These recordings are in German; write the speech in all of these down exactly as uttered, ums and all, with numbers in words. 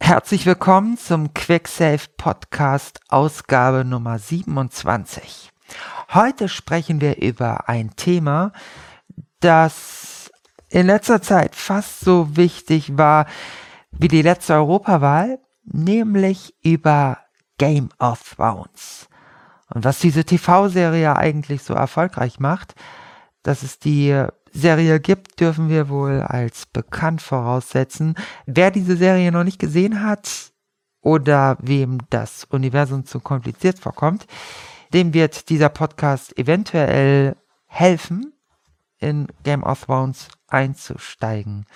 Herzlich willkommen zum QuickSave Podcast Ausgabe Nummer siebenundzwanzig. Heute sprechen wir über ein Thema, das in letzter Zeit fast so wichtig war wie die letzte Europawahl, nämlich über Game of Thrones. Und was diese T V-Serie eigentlich so erfolgreich macht, dass es die Serie gibt, dürfen wir wohl als bekannt voraussetzen. Wer diese Serie noch nicht gesehen hat oder wem das Universum zu kompliziert vorkommt, dem wird dieser Podcast eventuell helfen, in Game of Thrones einzusteigen.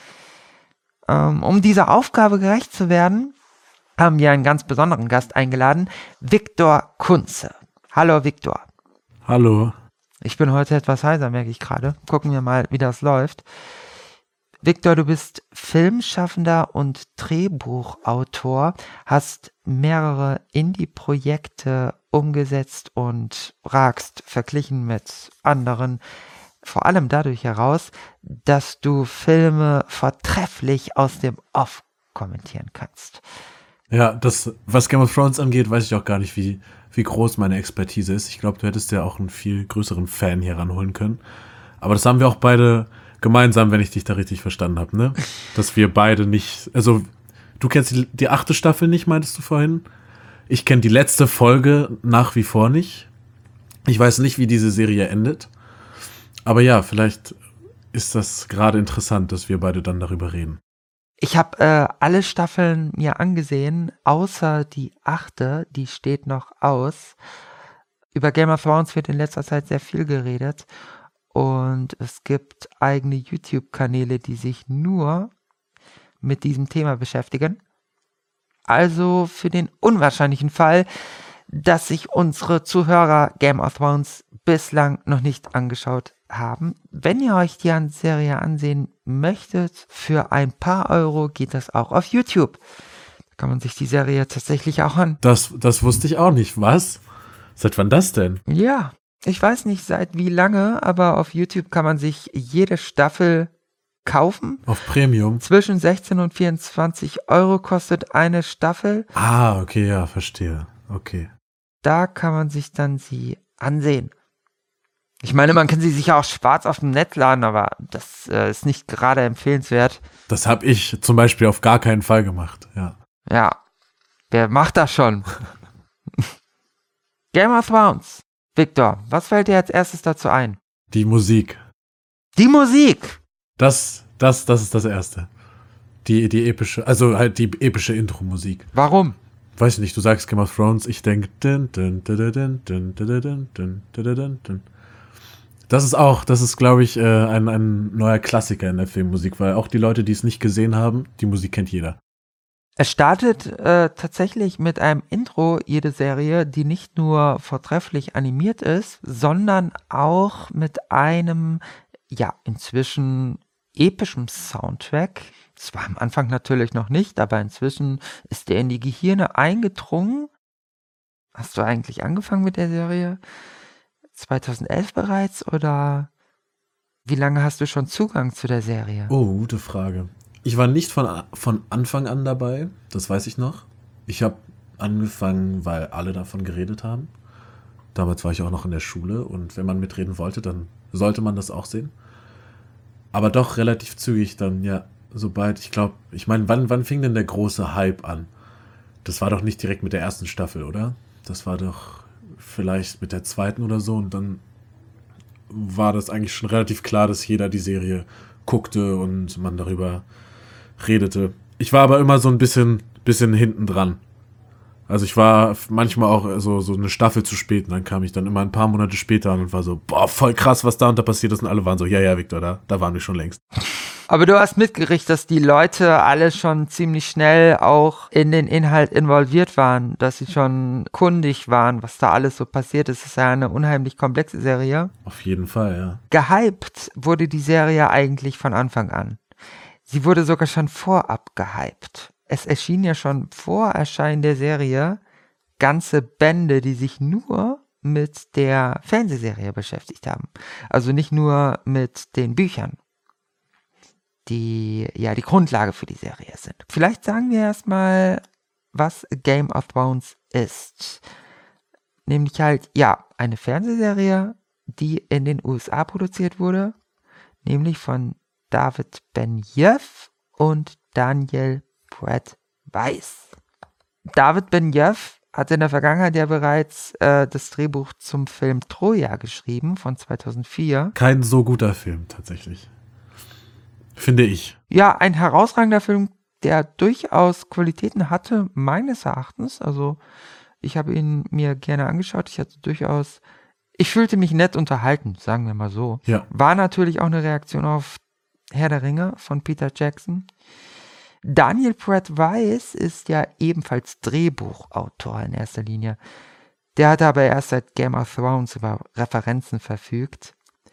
Ähm, um dieser Aufgabe gerecht zu werden, haben wir einen ganz besonderen Gast eingeladen, Viktor Kunze. Hallo Viktor. Hallo. Ich bin heute etwas heiser, merke ich gerade. Gucken wir mal, wie das läuft. Viktor, du bist Filmschaffender und Drehbuchautor, hast mehrere Indie-Projekte umgesetzt und ragst verglichen mit anderen vor allem dadurch heraus, dass du Filme vortrefflich aus dem Off kommentieren kannst. Ja, das, was Game of Thrones angeht, weiß ich auch gar nicht, wie, wie groß meine Expertise ist. Ich glaube, du hättest ja auch einen viel größeren Fan hier ranholen können. Aber das haben wir auch beide gemeinsam, wenn ich dich da richtig verstanden habe, ne? Dass wir beide nicht, also du kennst die, die achte Staffel nicht, meintest du vorhin? Ich kenne die letzte Folge nach wie vor nicht. Ich weiß nicht, wie diese Serie endet. Aber ja, vielleicht ist das gerade interessant, dass wir beide dann darüber reden. Ich habe äh, alle Staffeln mir angesehen, außer die achte, die steht noch aus. Über Game of Thrones wird in letzter Zeit sehr viel geredet und es gibt eigene YouTube-Kanäle, die sich nur mit diesem Thema beschäftigen. Also für den unwahrscheinlichen Fall, dass sich unsere Zuhörer Game of Thrones bislang noch nicht angeschaut haben. Wenn ihr euch die Serie ansehen möchtet, für ein paar Euro geht das auch auf YouTube. Da kann man sich die Serie tatsächlich auch an. Das, das wusste ich auch nicht. Was? Seit wann das denn? Ja, ich weiß nicht seit wie lange, aber auf YouTube kann man sich jede Staffel kaufen. Auf Premium? Zwischen sechzehn und vierundzwanzig Euro kostet eine Staffel. Ah, okay, ja, verstehe. Okay. Da kann man sich dann sie ansehen. Ich meine, man kann sie sicher auch schwarz auf dem Netz laden, aber das äh, ist nicht gerade empfehlenswert. Das habe ich zum Beispiel auf gar keinen Fall gemacht, ja. Ja, wer macht das schon? Game of Thrones. Viktor, was fällt dir als erstes dazu ein? Die Musik. Die Musik! Das, das, das ist das Erste. Die, die epische, also halt die epische Intro-Musik. Warum? Weiß nicht, du sagst Game of Thrones, ich denke. Das ist auch, das ist, glaube ich, ein, ein neuer Klassiker in der Filmmusik, weil auch die Leute, die es nicht gesehen haben, die Musik kennt jeder. Es startet äh, tatsächlich mit einem Intro, jede Serie, die nicht nur vortrefflich animiert ist, sondern auch mit einem, ja, inzwischen epischen Soundtrack. Das war am Anfang natürlich noch nicht, aber inzwischen ist der in die Gehirne eingedrungen. Hast du eigentlich angefangen mit der Serie? zweitausendelf bereits oder wie lange hast du schon Zugang zu der Serie? Oh, gute Frage. Ich war nicht von, von Anfang an dabei, das weiß ich noch. Ich habe angefangen, weil alle davon geredet haben. Damals war ich auch noch in der Schule und wenn man mitreden wollte, dann sollte man das auch sehen. Aber doch relativ zügig dann, ja, sobald, ich glaube, ich meine, wann, wann fing denn der große Hype an? Das war doch nicht direkt mit der ersten Staffel, oder? Das war doch vielleicht mit der zweiten oder so und dann war das eigentlich schon relativ klar, dass jeder die Serie guckte und man darüber redete. Ich war aber immer so ein bisschen, bisschen hinten dran. Also ich war manchmal auch so, so eine Staffel zu spät und dann kam ich dann immer ein paar Monate später an und war so, boah, voll krass, was da und da passiert ist und alle waren so, ja, ja, Viktor, da, da waren wir schon längst. Aber du hast mitgekriegt, dass die Leute alle schon ziemlich schnell auch in den Inhalt involviert waren, dass sie schon kundig waren, was da alles so passiert ist. Es ist ja eine unheimlich komplexe Serie. Auf jeden Fall, ja. Gehypt wurde die Serie eigentlich von Anfang an. Sie wurde sogar schon vorab gehypt. Es erschien ja schon vor Erscheinen der Serie ganze Bände, die sich nur mit der Fernsehserie beschäftigt haben. Also nicht nur mit den Büchern. die ja die Grundlage für die Serie sind. Vielleicht sagen wir erstmal, was Game of Thrones ist. Nämlich halt, ja, eine Fernsehserie, die in den U S A produziert wurde, nämlich von David Benioff und Daniel Brett Weiss. David Benioff hat in der Vergangenheit ja bereits äh, das Drehbuch zum Film Troja geschrieben von zweitausendvier. Kein so guter Film, tatsächlich. Finde ich. Ja, ein herausragender Film, der durchaus Qualitäten hatte, meines Erachtens. Also ich habe ihn mir gerne angeschaut. Ich hatte durchaus, ich fühlte mich nett unterhalten, sagen wir mal so. Ja. War natürlich auch eine Reaktion auf Herr der Ringe von Peter Jackson. Daniel Brett Weiss ist ja ebenfalls Drehbuchautor in erster Linie. Der hatte aber erst seit Game of Thrones über Referenzen verfügt.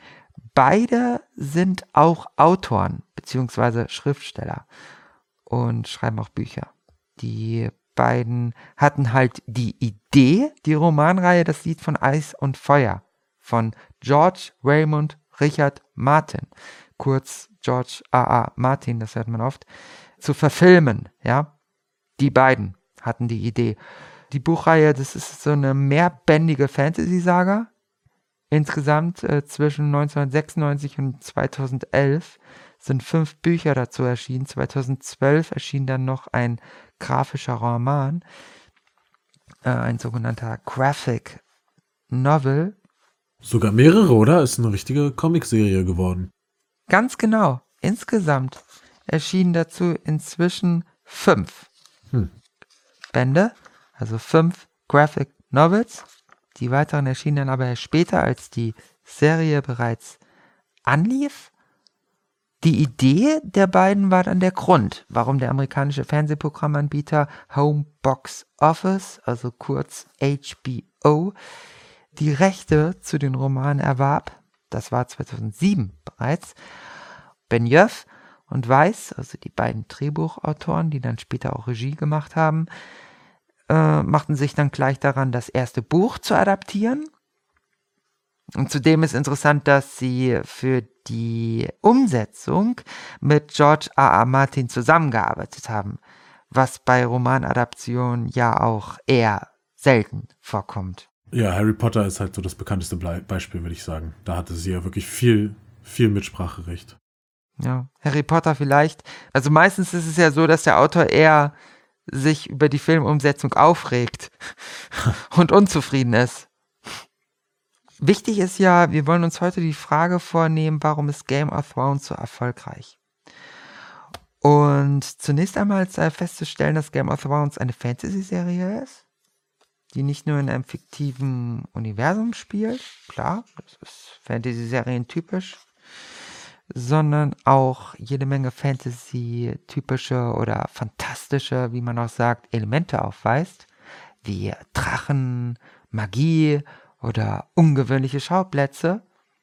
Beide sind auch Autoren bzw. Schriftsteller und schreiben auch Bücher. Die beiden hatten halt die Idee, die Romanreihe Das Lied von Eis und Feuer von George Raymond Richard Martin, kurz George R R. Martin, das hört man oft, zu verfilmen, ja. Die beiden hatten die Idee. Die Buchreihe, das ist so eine mehrbändige Fantasy-Saga. Insgesamt äh, zwischen neunzehnhundertsechsundneunzig und zweitausendelf sind fünf Bücher dazu erschienen. zweitausendzwölf erschien dann noch ein grafischer Roman, äh, ein sogenannter Graphic Novel. Sogar mehrere, oder? Ist eine richtige Comicserie geworden. Ganz genau. Insgesamt erschienen dazu inzwischen fünf Hm. Bände, also fünf Graphic Novels. Die weiteren erschienen dann aber erst später, als die Serie bereits anlief. Die Idee der beiden war dann der Grund, warum der amerikanische Fernsehprogrammanbieter Home Box Office, also kurz H B O, die Rechte zu den Romanen erwarb. Das war zweitausendsieben bereits. Benioff und Weiss, also die beiden Drehbuchautoren, die dann später auch Regie gemacht haben, äh, machten sich dann gleich daran, das erste Buch zu adaptieren. Und zudem ist interessant, dass sie für die Umsetzung mit George R R. Martin zusammengearbeitet haben, was bei Romanadaptionen ja auch eher selten vorkommt. Ja, Harry Potter ist halt so das bekannteste Blei- Beispiel, würde ich sagen. Da hatte sie ja wirklich viel, viel Mitspracherecht. Ja, Harry Potter vielleicht. Also meistens ist es ja so, dass der Autor eher sich über die Filmumsetzung aufregt und unzufrieden ist. Wichtig ist ja, wir wollen uns heute die Frage vornehmen, warum ist Game of Thrones so erfolgreich? Und zunächst einmal sei festzustellen, dass Game of Thrones eine Fantasy-Serie ist, die nicht nur in einem fiktiven Universum spielt, klar, das ist Fantasy-Serien typisch, sondern auch jede Menge Fantasy-typische oder fantastische, wie man auch sagt, Elemente aufweist, wie Drachen, Magie oder ungewöhnliche Schauplätze.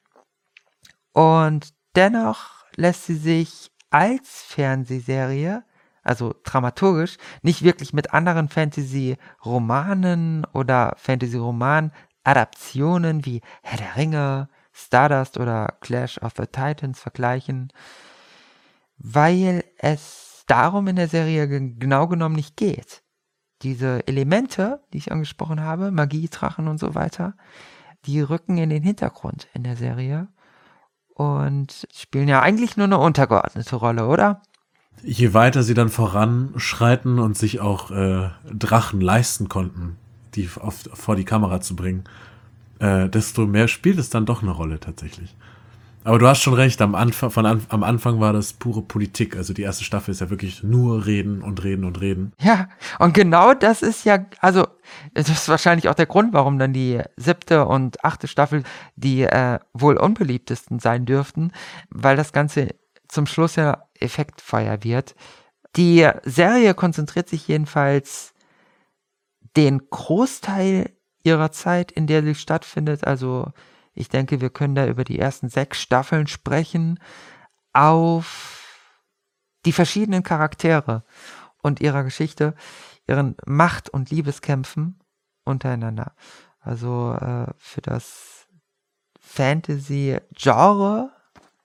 Und dennoch lässt sie sich als Fernsehserie, also dramaturgisch, nicht wirklich mit anderen Fantasy-Romanen oder Fantasy-Roman-Adaptionen wie Herr der Ringe, Stardust oder Clash of the Titans vergleichen, weil es darum in der Serie genau genommen nicht geht. Diese Elemente, die ich angesprochen habe, Magie, Drachen und so weiter, die rücken in den Hintergrund in der Serie und spielen ja eigentlich nur eine untergeordnete Rolle, oder? Je weiter sie dann voranschreiten und sich auch äh, Drachen leisten konnten, die auf, vor die Kamera zu bringen, äh, desto mehr spielt es dann doch eine Rolle tatsächlich. Aber du hast schon recht, am Anfang, von an, am Anfang war das pure Politik. Also die erste Staffel ist ja wirklich nur reden und reden und reden. Ja, und genau das ist ja, also das ist wahrscheinlich auch der Grund, warum dann die siebte und achte Staffel die äh, wohl unbeliebtesten sein dürften, weil das Ganze zum Schluss ja Effektfeuer wird. Die Serie konzentriert sich jedenfalls den Großteil ihrer Zeit, in der sie stattfindet, also ich denke, wir können da über die ersten sechs Staffeln sprechen, auf die verschiedenen Charaktere und ihrer Geschichte, ihren Macht- und Liebeskämpfen untereinander. Also äh, für das Fantasy-Genre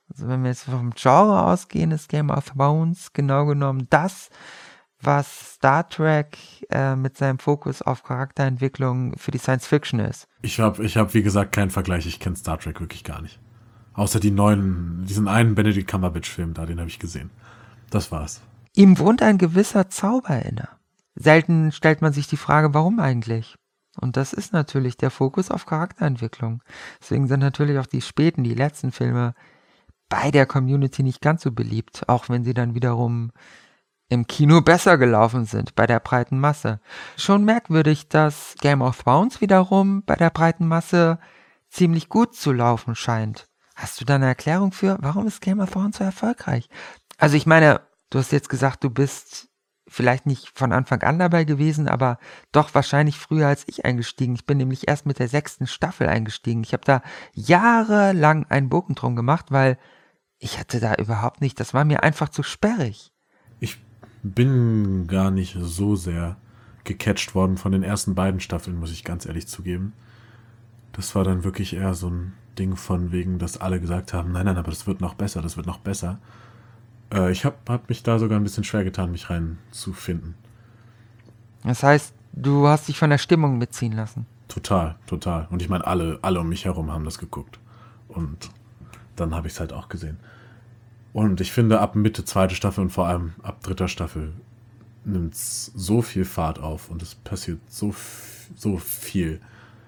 Also wenn wir jetzt vom Genre ausgehen, ist Game of Thrones genau genommen das, was Star Trek äh, mit seinem Fokus auf Charakterentwicklung für die Science Fiction ist. Ich habe, ich hab, wie gesagt, keinen Vergleich. Ich kenne Star Trek wirklich gar nicht. Außer die neuen, diesen einen Benedict Cumberbatch-Film da, den habe ich gesehen. Das war's. Ihm wohnt ein gewisser Zauber inne. Selten stellt man sich die Frage, warum eigentlich? Und das ist natürlich der Fokus auf Charakterentwicklung. Deswegen sind natürlich auch die späten, die letzten Filme bei der Community nicht ganz so beliebt, auch wenn sie dann wiederum im Kino besser gelaufen sind, bei der breiten Masse. Schon merkwürdig, dass Game of Thrones wiederum bei der breiten Masse ziemlich gut zu laufen scheint. Hast du da eine Erklärung für, warum ist Game of Thrones so erfolgreich? Also ich meine, du hast jetzt gesagt, du bist vielleicht nicht von Anfang an dabei gewesen, aber doch wahrscheinlich früher als ich eingestiegen. Ich bin nämlich erst mit der sechsten Staffel eingestiegen. Ich habe da jahrelang einen Bogen drum gemacht, weil ich hatte da überhaupt nicht, das war mir einfach zu sperrig. Ich bin gar nicht so sehr gecatcht worden von den ersten beiden Staffeln, muss ich ganz ehrlich zugeben. Das war dann wirklich eher so ein Ding von wegen, dass alle gesagt haben, nein, nein, aber das wird noch besser, das wird noch besser. Äh, ich habe hab mich da sogar ein bisschen schwer getan, mich reinzufinden. Das heißt, du hast dich von der Stimmung mitziehen lassen. Total, total. Und ich meine, alle, alle um mich herum haben das geguckt. Und dann habe ich es halt auch gesehen. Und ich finde, ab Mitte zweite Staffel und vor allem ab dritter Staffel nimmt es so viel Fahrt auf und es passiert so, so viel,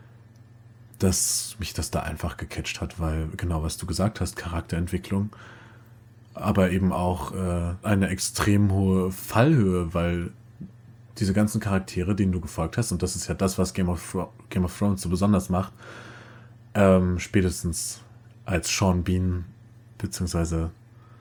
dass mich das da einfach gecatcht hat, weil genau, was du gesagt hast, Charakterentwicklung, aber eben auch äh, eine extrem hohe Fallhöhe, weil diese ganzen Charaktere, denen du gefolgt hast, und das ist ja das, was Game of, Thro- Game of Thrones so besonders macht, ähm, spätestens als Sean Bean beziehungsweise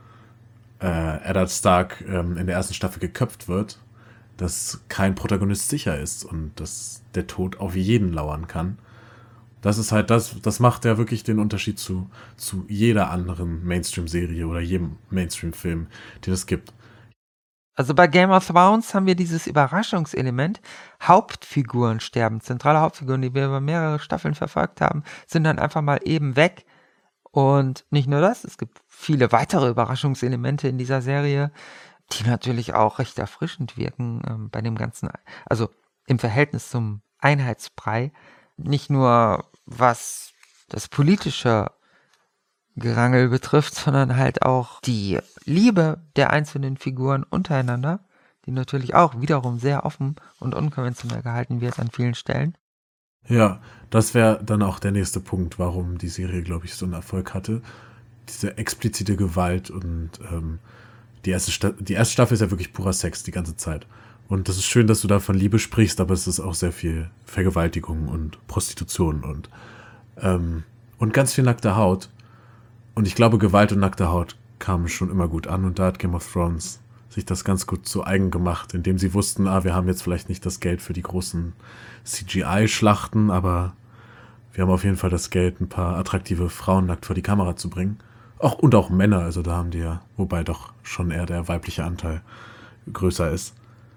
äh, Eddard Stark ähm, in der ersten Staffel geköpft wird, dass kein Protagonist sicher ist und dass der Tod auf jeden lauern kann. Das ist halt das, das macht ja wirklich den Unterschied zu, zu jeder anderen Mainstream-Serie oder jedem Mainstream-Film, den es gibt. Also bei Game of Thrones haben wir dieses Überraschungselement. Hauptfiguren sterben, zentrale Hauptfiguren, die wir über mehrere Staffeln verfolgt haben, sind dann einfach mal eben weg. Und nicht nur das, es gibt viele weitere Überraschungselemente in dieser Serie, die natürlich auch recht erfrischend wirken ähm, bei dem Ganzen, also im Verhältnis zum Einheitsbrei. Nicht nur was das politische Gerangel betrifft, sondern halt auch die Liebe der einzelnen Figuren untereinander, die natürlich auch wiederum sehr offen und unkonventionell gehalten wird an vielen Stellen. Ja, das wäre dann auch der nächste Punkt, warum die Serie, glaube ich, so einen Erfolg hatte. Diese explizite Gewalt und ähm, die, erste Sta- die erste Staffel ist ja wirklich purer Sex die ganze Zeit. Und das ist schön, dass du da von Liebe sprichst, aber es ist auch sehr viel Vergewaltigung und Prostitution und, ähm, und ganz viel nackte Haut. Und ich glaube, Gewalt und nackte Haut kamen schon immer gut an und da hat Game of Thrones sich das ganz gut zu eigen gemacht, indem sie wussten, ah, wir haben jetzt vielleicht nicht das Geld für die großen C G I-Schlachten, aber wir haben auf jeden Fall das Geld, ein paar attraktive Frauen nackt vor die Kamera zu bringen. Auch, und auch Männer, also da haben die ja, wobei doch schon eher der weibliche Anteil größer ist.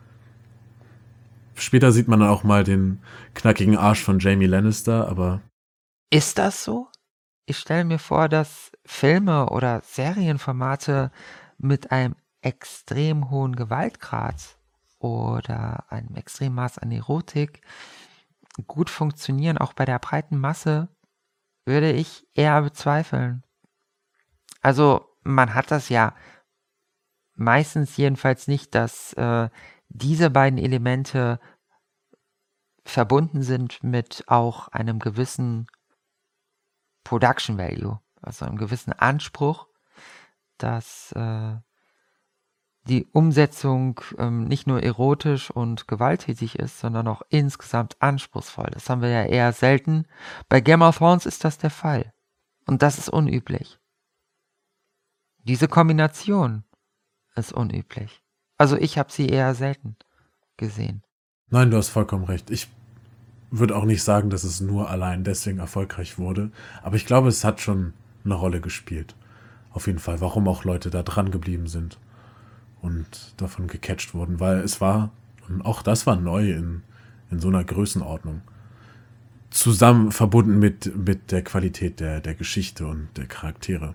Später sieht man dann auch mal den knackigen Arsch von Jaime Lannister, aber... Ist das so? Ich stelle mir vor, dass Filme oder Serienformate mit einem extrem hohen Gewaltgrad oder einem extremen Maß an Erotik gut funktionieren, auch bei der breiten Masse, würde ich eher bezweifeln. Also man hat das ja meistens jedenfalls nicht, dass äh, diese beiden Elemente verbunden sind mit auch einem gewissen Production Value, also einem gewissen Anspruch, dass äh, die Umsetzung ähm, nicht nur erotisch und gewalttätig ist, sondern auch insgesamt anspruchsvoll. Das haben wir ja eher selten. Bei Game of Thrones ist das der Fall. Und das ist unüblich. Diese Kombination ist unüblich. Also ich habe sie eher selten gesehen. Nein, du hast vollkommen recht. Ich würde auch nicht sagen, dass es nur allein deswegen erfolgreich wurde, aber ich glaube, es hat schon eine Rolle gespielt. Auf jeden Fall, warum auch Leute da dran geblieben sind und davon gecatcht wurden, weil es war, und auch das war neu in, in so einer Größenordnung, zusammen verbunden mit, mit der Qualität der, der Geschichte und der Charaktere.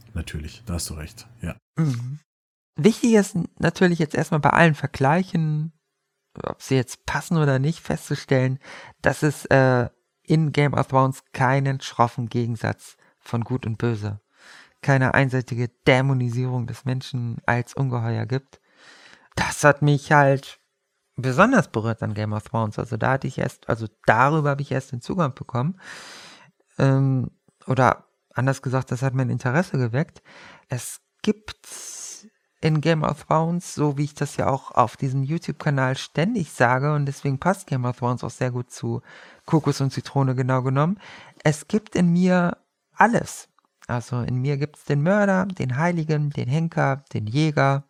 natürlich, da hast du recht, ja. Mhm. Wichtig ist natürlich jetzt erstmal bei allen Vergleichen, ob sie jetzt passen oder nicht, festzustellen, dass es äh, in Game of Thrones keinen schroffen Gegensatz von Gut und Böse, keine einseitige Dämonisierung des Menschen als Ungeheuer gibt. Das hat mich halt besonders berührt an Game of Thrones. Also da hatte ich erst, also darüber habe ich erst den Zugang bekommen. Ähm, oder anders gesagt, das hat mein Interesse geweckt. Es gibt in Game of Thrones, so wie ich das ja auch auf diesem YouTube-Kanal ständig sage, und deswegen passt Game of Thrones auch sehr gut zu Kokos und Zitrone genau genommen, es gibt in mir alles. Also in mir gibt es den Mörder, den Heiligen, den Henker, den Jäger.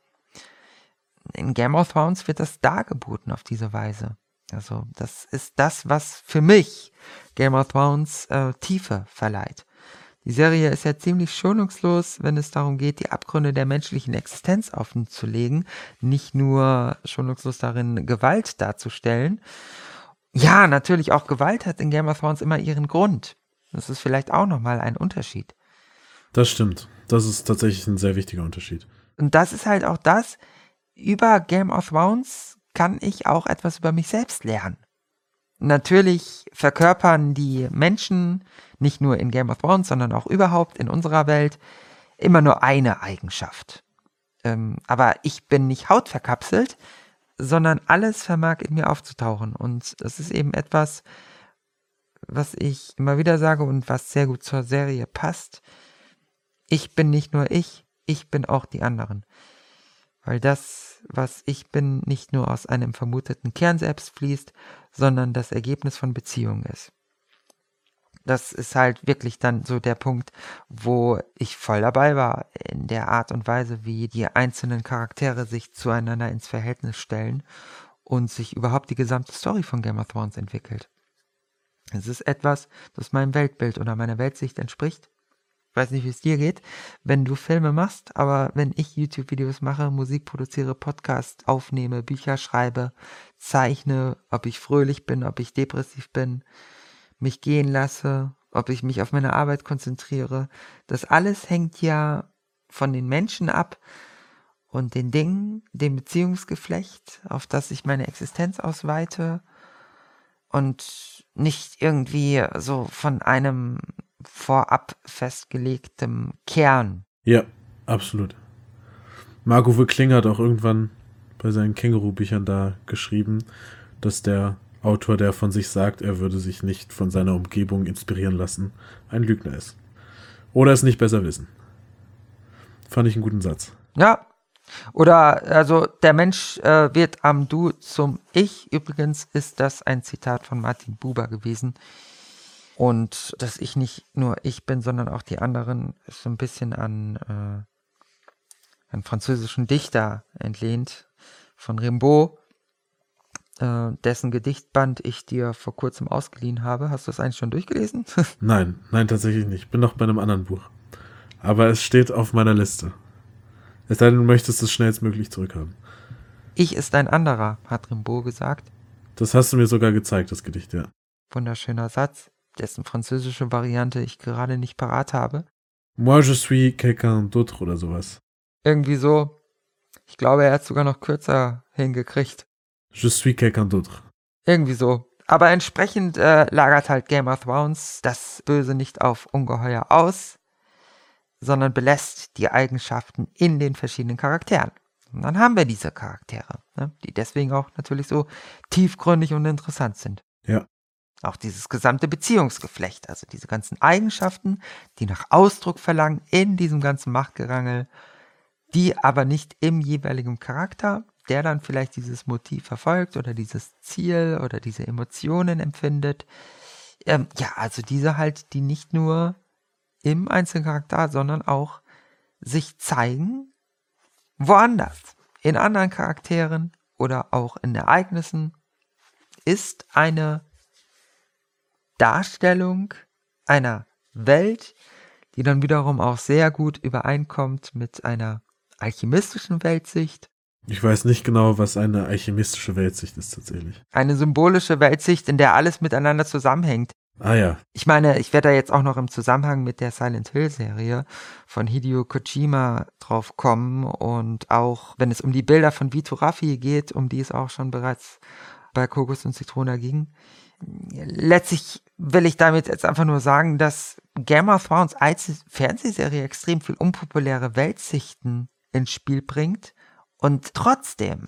In Game of Thrones wird das dargeboten auf diese Weise. Also das ist das, was für mich Game of Thrones äh, Tiefe verleiht. Die Serie ist ja ziemlich schonungslos, wenn es darum geht, die Abgründe der menschlichen Existenz offenzulegen, nicht nur schonungslos darin, Gewalt darzustellen. Ja, natürlich auch Gewalt hat in Game of Thrones immer ihren Grund. Das ist vielleicht auch nochmal ein Unterschied. Das stimmt. Das ist tatsächlich ein sehr wichtiger Unterschied. Und das ist halt auch das, über Game of Thrones kann ich auch etwas über mich selbst lernen. Natürlich verkörpern die Menschen, nicht nur in Game of Thrones, sondern auch überhaupt in unserer Welt, immer nur eine Eigenschaft. Ähm, aber ich bin nicht hautverkapselt, sondern alles vermag in mir aufzutauchen. Und das ist eben etwas, was ich immer wieder sage und was sehr gut zur Serie passt. Ich bin nicht nur ich, ich bin auch die anderen. Weil das, was ich bin, nicht nur aus einem vermuteten Kern selbst fließt, sondern das Ergebnis von Beziehungen ist. Das ist halt wirklich dann so der Punkt, wo ich voll dabei war, in der Art und Weise, wie die einzelnen Charaktere sich zueinander ins Verhältnis stellen und sich überhaupt die gesamte Story von Game of Thrones entwickelt. Es ist etwas, das meinem Weltbild oder meiner Weltsicht entspricht. Ich weiß nicht, wie es dir geht, wenn du Filme machst, aber wenn ich YouTube-Videos mache, Musik produziere, Podcast aufnehme, Bücher schreibe, zeichne, ob ich fröhlich bin, ob ich depressiv bin, mich gehen lasse, ob ich mich auf meine Arbeit konzentriere, das alles hängt ja von den Menschen ab und den Dingen, dem Beziehungsgeflecht, auf das ich meine Existenz ausweite und nicht irgendwie so von einem vorab festgelegtem Kern. Ja, absolut. Marc-Uwe Kling hat auch irgendwann bei seinen Känguru-Büchern da geschrieben, dass der Autor, der von sich sagt, er würde sich nicht von seiner Umgebung inspirieren lassen, ein Lügner ist. Oder es nicht besser wissen. Fand ich einen guten Satz. Ja, oder also der Mensch äh, wird am Du zum Ich. Übrigens ist das ein Zitat von Martin Buber gewesen. Und dass ich nicht nur ich bin, sondern auch die anderen, ist so ein bisschen an äh, einen französischen Dichter entlehnt, von Rimbaud, äh, dessen Gedichtband ich dir vor kurzem ausgeliehen habe. Hast du das eigentlich schon durchgelesen? Nein, nein, tatsächlich nicht. Ich bin noch bei einem anderen Buch. Aber es steht auf meiner Liste. Es sei denn, du möchtest es schnellstmöglich zurückhaben. Ich ist ein anderer, hat Rimbaud gesagt. Das hast du mir sogar gezeigt, das Gedicht, ja. Wunderschöner Satz, dessen französische Variante ich gerade nicht parat habe. Moi je suis quelqu'un d'autre oder sowas. Irgendwie so. Ich glaube, er hat sogar noch kürzer hingekriegt. Je suis quelqu'un d'autre. Irgendwie so. Aber entsprechend äh, lagert halt Game of Thrones das Böse nicht auf Ungeheuer aus, sondern belässt die Eigenschaften in den verschiedenen Charakteren. Und dann haben wir diese Charaktere, ne, die deswegen auch natürlich so tiefgründig und interessant sind. Ja. Auch dieses gesamte Beziehungsgeflecht, also diese ganzen Eigenschaften, die nach Ausdruck verlangen in diesem ganzen Machtgerangel, die aber nicht im jeweiligen Charakter, der dann vielleicht dieses Motiv verfolgt oder dieses Ziel oder diese Emotionen empfindet. Ähm, ja, also diese halt, die nicht nur im einzelnen Charakter, sondern auch sich zeigen woanders, in anderen Charakteren oder auch in Ereignissen, ist eine Darstellung einer Welt, die dann wiederum auch sehr gut übereinkommt mit einer alchemistischen Weltsicht. Ich weiß nicht genau, was eine alchemistische Weltsicht ist tatsächlich. Eine symbolische Weltsicht, in der alles miteinander zusammenhängt. Ah ja. Ich meine, ich werde da jetzt auch noch im Zusammenhang mit der Silent Hill-Serie von Hideo Kojima drauf kommen und auch, wenn es um die Bilder von Vito Raffi geht, um die es auch schon bereits bei Kokos und Zitrone ging. Letztlich will ich damit jetzt einfach nur sagen, dass Game of Thrones als Fernsehserie extrem viel unpopuläre Weltsichten ins Spiel bringt und trotzdem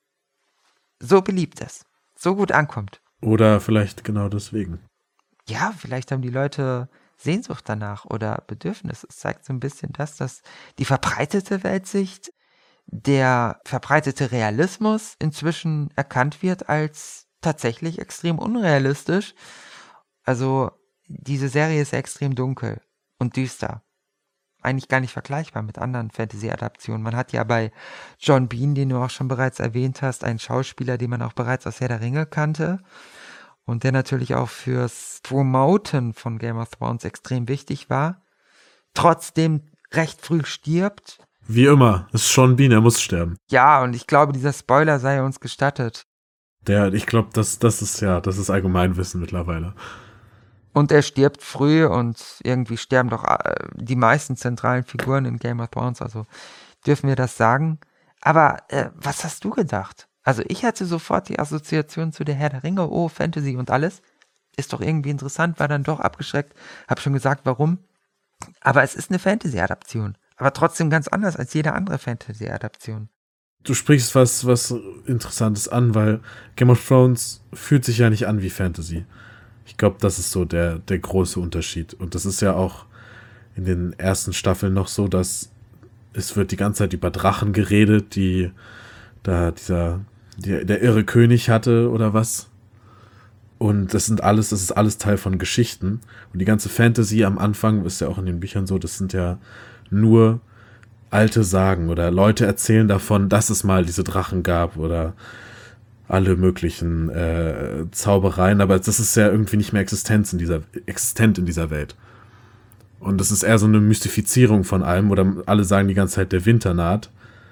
so beliebt ist, so gut ankommt. Oder vielleicht genau deswegen. Ja, vielleicht haben die Leute Sehnsucht danach oder Bedürfnis. Es zeigt so ein bisschen das, dass die verbreitete Weltsicht, der verbreitete Realismus inzwischen erkannt wird als tatsächlich extrem unrealistisch. Also diese Serie ist extrem dunkel und düster. Eigentlich gar nicht vergleichbar mit anderen Fantasy-Adaptionen. Man hat ja bei John Bean, den du auch schon bereits erwähnt hast, einen Schauspieler, den man auch bereits aus Herr der Ringe kannte und der natürlich auch fürs Promoten von Game of Thrones extrem wichtig war, trotzdem recht früh stirbt. Wie immer, es ist Sean Bean, er muss sterben. Ja, und ich glaube, dieser Spoiler sei uns gestattet. Der, ich glaube, das, das ist ja, das ist Allgemeinwissen mittlerweile. Und er stirbt früh und irgendwie sterben doch die meisten zentralen Figuren in Game of Thrones, also dürfen wir das sagen. Aber äh, was hast du gedacht? Also ich hatte sofort die Assoziation zu der Herr der Ringe, oh, Fantasy und alles. Ist doch irgendwie interessant, war dann doch abgeschreckt. Hab schon gesagt, warum. Aber es ist eine Fantasy-Adaption. Aber trotzdem ganz anders als jede andere Fantasy-Adaption. Du sprichst was, was Interessantes an, weil Game of Thrones fühlt sich ja nicht an wie Fantasy. Ich glaube, das ist so der, der große Unterschied. Und das ist ja auch in den ersten Staffeln noch so, dass es wird die ganze Zeit über Drachen geredet, die da dieser, die, der irre König hatte oder was. Und das sind alles, das ist alles Teil von Geschichten. Und die ganze Fantasy am Anfang ist ja auch in den Büchern so, das sind ja nur alte Sagen oder Leute erzählen davon, dass es mal diese Drachen gab oder alle möglichen äh, Zaubereien, aber das ist ja irgendwie nicht mehr Existenz in dieser, existent in dieser Welt. Und das ist eher so eine Mystifizierung von allem, oder alle sagen die ganze Zeit, der Winter naht.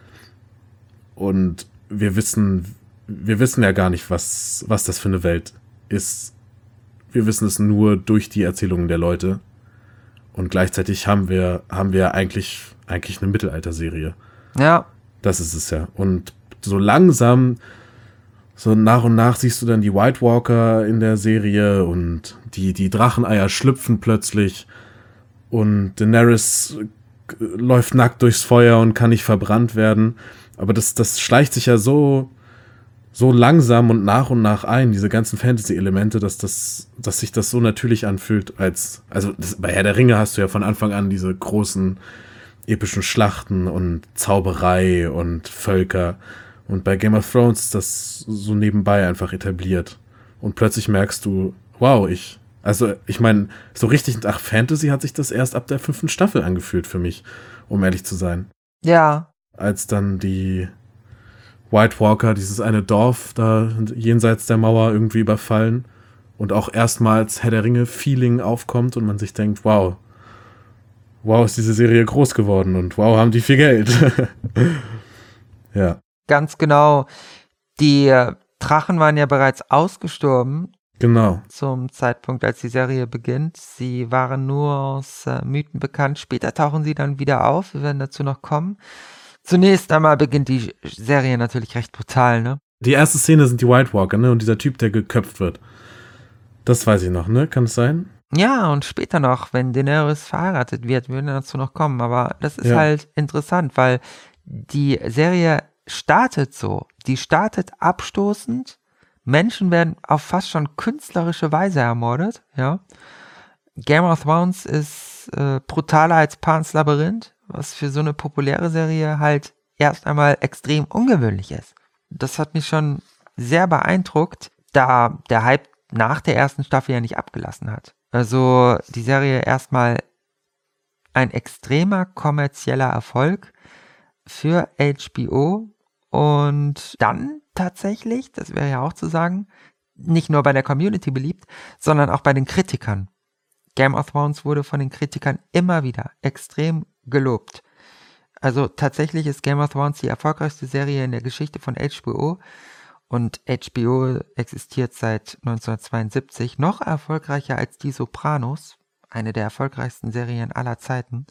Und wir wissen, wir wissen ja gar nicht, was, was das für eine Welt ist. Wir wissen es nur durch die Erzählungen der Leute. Und gleichzeitig haben wir, haben wir eigentlich, eigentlich eine Mittelalterserie. Ja. Das ist es ja. Und so langsam, so nach und nach siehst du dann die White Walker in der Serie und die, die Dracheneier schlüpfen plötzlich und Daenerys läuft nackt durchs Feuer und kann nicht verbrannt werden. Aber das, das schleicht sich ja so, so langsam und nach und nach ein, diese ganzen Fantasy-Elemente, dass das, dass sich das so natürlich anfühlt als, also das, bei Herr der Ringe hast du ja von Anfang an diese großen epischen Schlachten und Zauberei und Völker. Und bei Game of Thrones ist das so nebenbei einfach etabliert. Und plötzlich merkst du, wow, ich, also ich meine, so richtig nach Fantasy hat sich das erst ab der fünften Staffel angefühlt für mich, um ehrlich zu sein. Ja. Als dann die White Walker, dieses eine Dorf da jenseits der Mauer irgendwie überfallen und auch erstmals Herr der Ringe-Feeling aufkommt und man sich denkt, wow, wow, ist diese Serie groß geworden und wow, haben die viel Geld. Ja. Ganz genau. Die Drachen waren ja bereits ausgestorben. Genau. Zum Zeitpunkt, als die Serie beginnt. Sie waren nur aus äh, Mythen bekannt. Später tauchen sie dann wieder auf. Wir werden dazu noch kommen. Zunächst einmal beginnt die Serie natürlich recht brutal, ne? Die erste Szene sind die White Walker, ne? Und dieser Typ, der geköpft wird. Das weiß ich noch, ne? Kann es sein? Ja, und später noch, wenn Daenerys verheiratet wird, wir werden dazu noch kommen. Aber das ist Ja. halt interessant, weil die Serie startet so. Die startet abstoßend. Menschen werden auf fast schon künstlerische Weise ermordet, ja. Game of Thrones ist äh, brutaler als Pan's Labyrinth, was für so eine populäre Serie halt erst einmal extrem ungewöhnlich ist. Das hat mich schon sehr beeindruckt, da der Hype nach der ersten Staffel ja nicht abgelassen hat. Also die Serie erstmal ein extremer kommerzieller Erfolg für H B O und dann tatsächlich, das wäre ja auch zu sagen, nicht nur bei der Community beliebt, sondern auch bei den Kritikern. Game of Thrones wurde von den Kritikern immer wieder extrem gelobt. Also tatsächlich ist Game of Thrones die erfolgreichste Serie in der Geschichte von H B O Und H B O existiert seit neunzehnhundertzweiundsiebzig, noch erfolgreicher als Die Sopranos, eine der erfolgreichsten Serien aller Zeiten.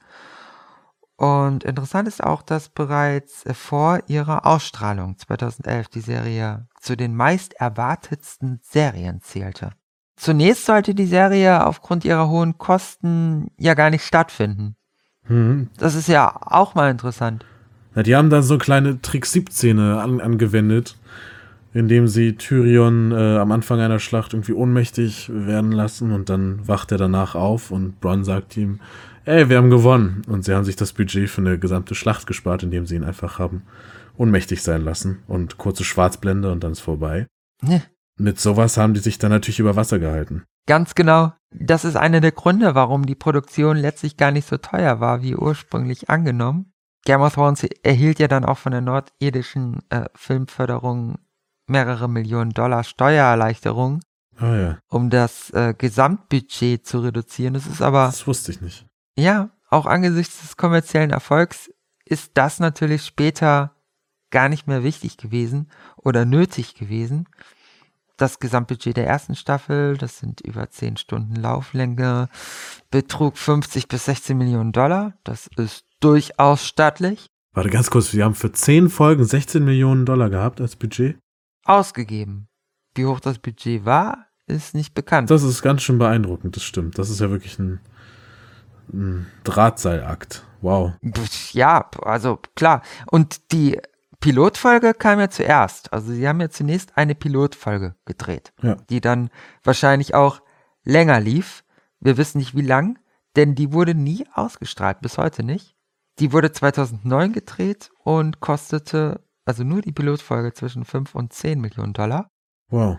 Und interessant ist auch, dass bereits vor ihrer Ausstrahlung zweitausendelf die Serie zu den meist erwartetsten Serien zählte. Zunächst sollte die Serie aufgrund ihrer hohen Kosten ja gar nicht stattfinden. Mhm. Das ist ja auch mal interessant. Ja, die haben da so kleine Trick-Sieb-Szene an, angewendet, indem sie Tyrion äh, am Anfang einer Schlacht irgendwie ohnmächtig werden lassen und dann wacht er danach auf und Bronn sagt ihm, ey, wir haben gewonnen. Und sie haben sich das Budget für eine gesamte Schlacht gespart, indem sie ihn einfach haben ohnmächtig sein lassen und kurze Schwarzblende und dann ist vorbei. Ne. Mit sowas haben die sich dann natürlich über Wasser gehalten. Ganz genau. Das ist einer der Gründe, warum die Produktion letztlich gar nicht so teuer war, wie ursprünglich angenommen. Game of Thrones erhielt ja dann auch von der nordirdischen äh, Filmförderung mehrere Millionen Dollar Steuererleichterung, Ah ja, um das äh, Gesamtbudget zu reduzieren. Das ist aber, das wusste ich nicht. ja, auch angesichts des kommerziellen Erfolgs ist das natürlich später gar nicht mehr wichtig gewesen oder nötig gewesen. Das Gesamtbudget der ersten Staffel, das sind über zehn Stunden Lauflänge, betrug fünfzig bis sechzehn Millionen Dollar. Das ist durchaus stattlich. Warte ganz kurz, wir haben für zehn Folgen sechzehn Millionen Dollar gehabt als Budget. Ausgegeben. Wie hoch das Budget war, ist nicht bekannt. Das ist ganz schön beeindruckend, das stimmt. Das ist ja wirklich ein, ein Drahtseilakt. Wow. Ja, also klar. Und die Pilotfolge kam ja zuerst. Also sie haben ja zunächst eine Pilotfolge gedreht, Ja. die dann wahrscheinlich auch länger lief. Wir wissen nicht wie lang, denn die wurde nie ausgestrahlt, bis heute nicht. Die wurde zweitausendneun gedreht und kostete, also nur die Pilotfolge, zwischen fünf und zehn Millionen Dollar. Wow.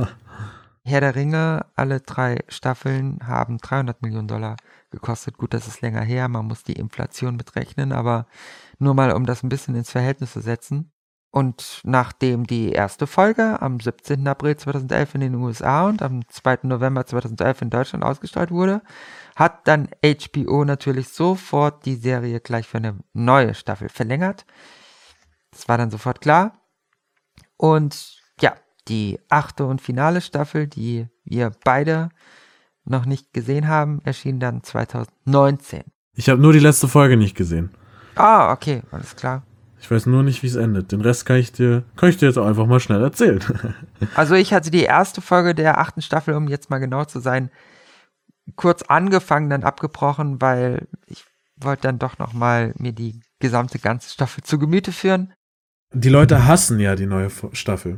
Herr der Ringe, alle drei Staffeln haben dreihundert Millionen Dollar gekostet. Gut, das ist länger her, man muss die Inflation mitrechnen, aber nur mal, um das ein bisschen ins Verhältnis zu setzen. Und nachdem die erste Folge am siebzehnten April zweitausendelf in den U S A und am zweiten November zweitausendelf in Deutschland ausgestrahlt wurde, hat dann H B O natürlich sofort die Serie gleich für eine neue Staffel verlängert. Das war dann sofort klar. Und ja, die achte und finale Staffel, die wir beide noch nicht gesehen haben, erschien dann zweitausendneunzehn. Ich habe nur die letzte Folge nicht gesehen. Ah, okay, alles klar. Ich weiß nur nicht, wie es endet. Den Rest kann ich dir, kann ich dir jetzt auch einfach mal schnell erzählen. Also ich hatte die erste Folge der achten Staffel, um jetzt mal genau zu sein, kurz angefangen, dann abgebrochen, weil ich wollte dann doch noch mal mir die gesamte ganze Staffel zu Gemüte führen. Die Leute hassen ja die neue Staffel.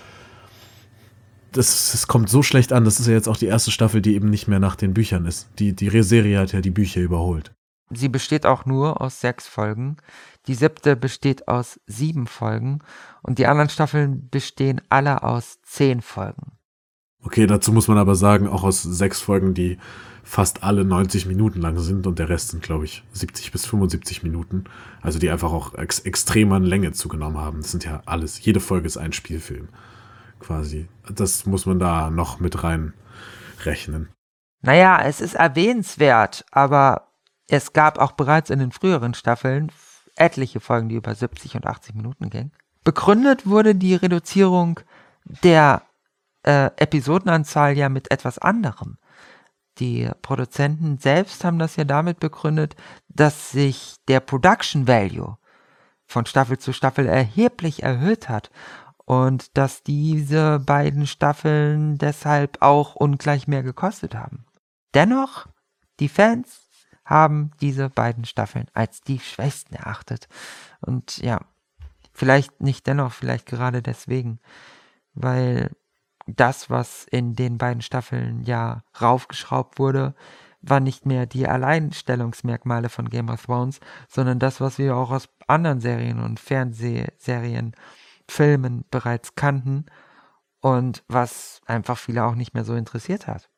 Das, das kommt so schlecht an. Das ist ja jetzt auch die erste Staffel, die eben nicht mehr nach den Büchern ist. Die, die Serie hat ja die Bücher überholt. Sie besteht auch nur aus sechs Folgen. Die siebte besteht aus sieben Folgen und die anderen Staffeln bestehen alle aus zehn Folgen. Okay, dazu muss man aber sagen, auch aus sechs Folgen, die fast alle neunzig Minuten lang sind und der Rest sind, glaube ich, siebzig bis fünfundsiebzig Minuten. Also die einfach auch ex- extrem an Länge zugenommen haben. Das sind ja alles, jede Folge ist ein Spielfilm quasi. Das muss man da noch mit reinrechnen. Naja, es ist erwähnenswert, aber es gab auch bereits in den früheren Staffeln etliche Folgen, die über siebzig und achtzig Minuten gingen. Begründet wurde die Reduzierung der äh, Episodenanzahl ja mit etwas anderem. Die Produzenten selbst haben das ja damit begründet, dass sich der Production Value von Staffel zu Staffel erheblich erhöht hat und dass diese beiden Staffeln deshalb auch ungleich mehr gekostet haben. Dennoch, die Fans haben diese beiden Staffeln als die schwächsten erachtet. Und ja, vielleicht nicht dennoch, vielleicht gerade deswegen, weil das, was in den beiden Staffeln ja raufgeschraubt wurde, war nicht mehr die Alleinstellungsmerkmale von Game of Thrones, sondern das, was wir auch aus anderen Serien und Fernsehserien, Filmen bereits kannten und was einfach viele auch nicht mehr so interessiert hat.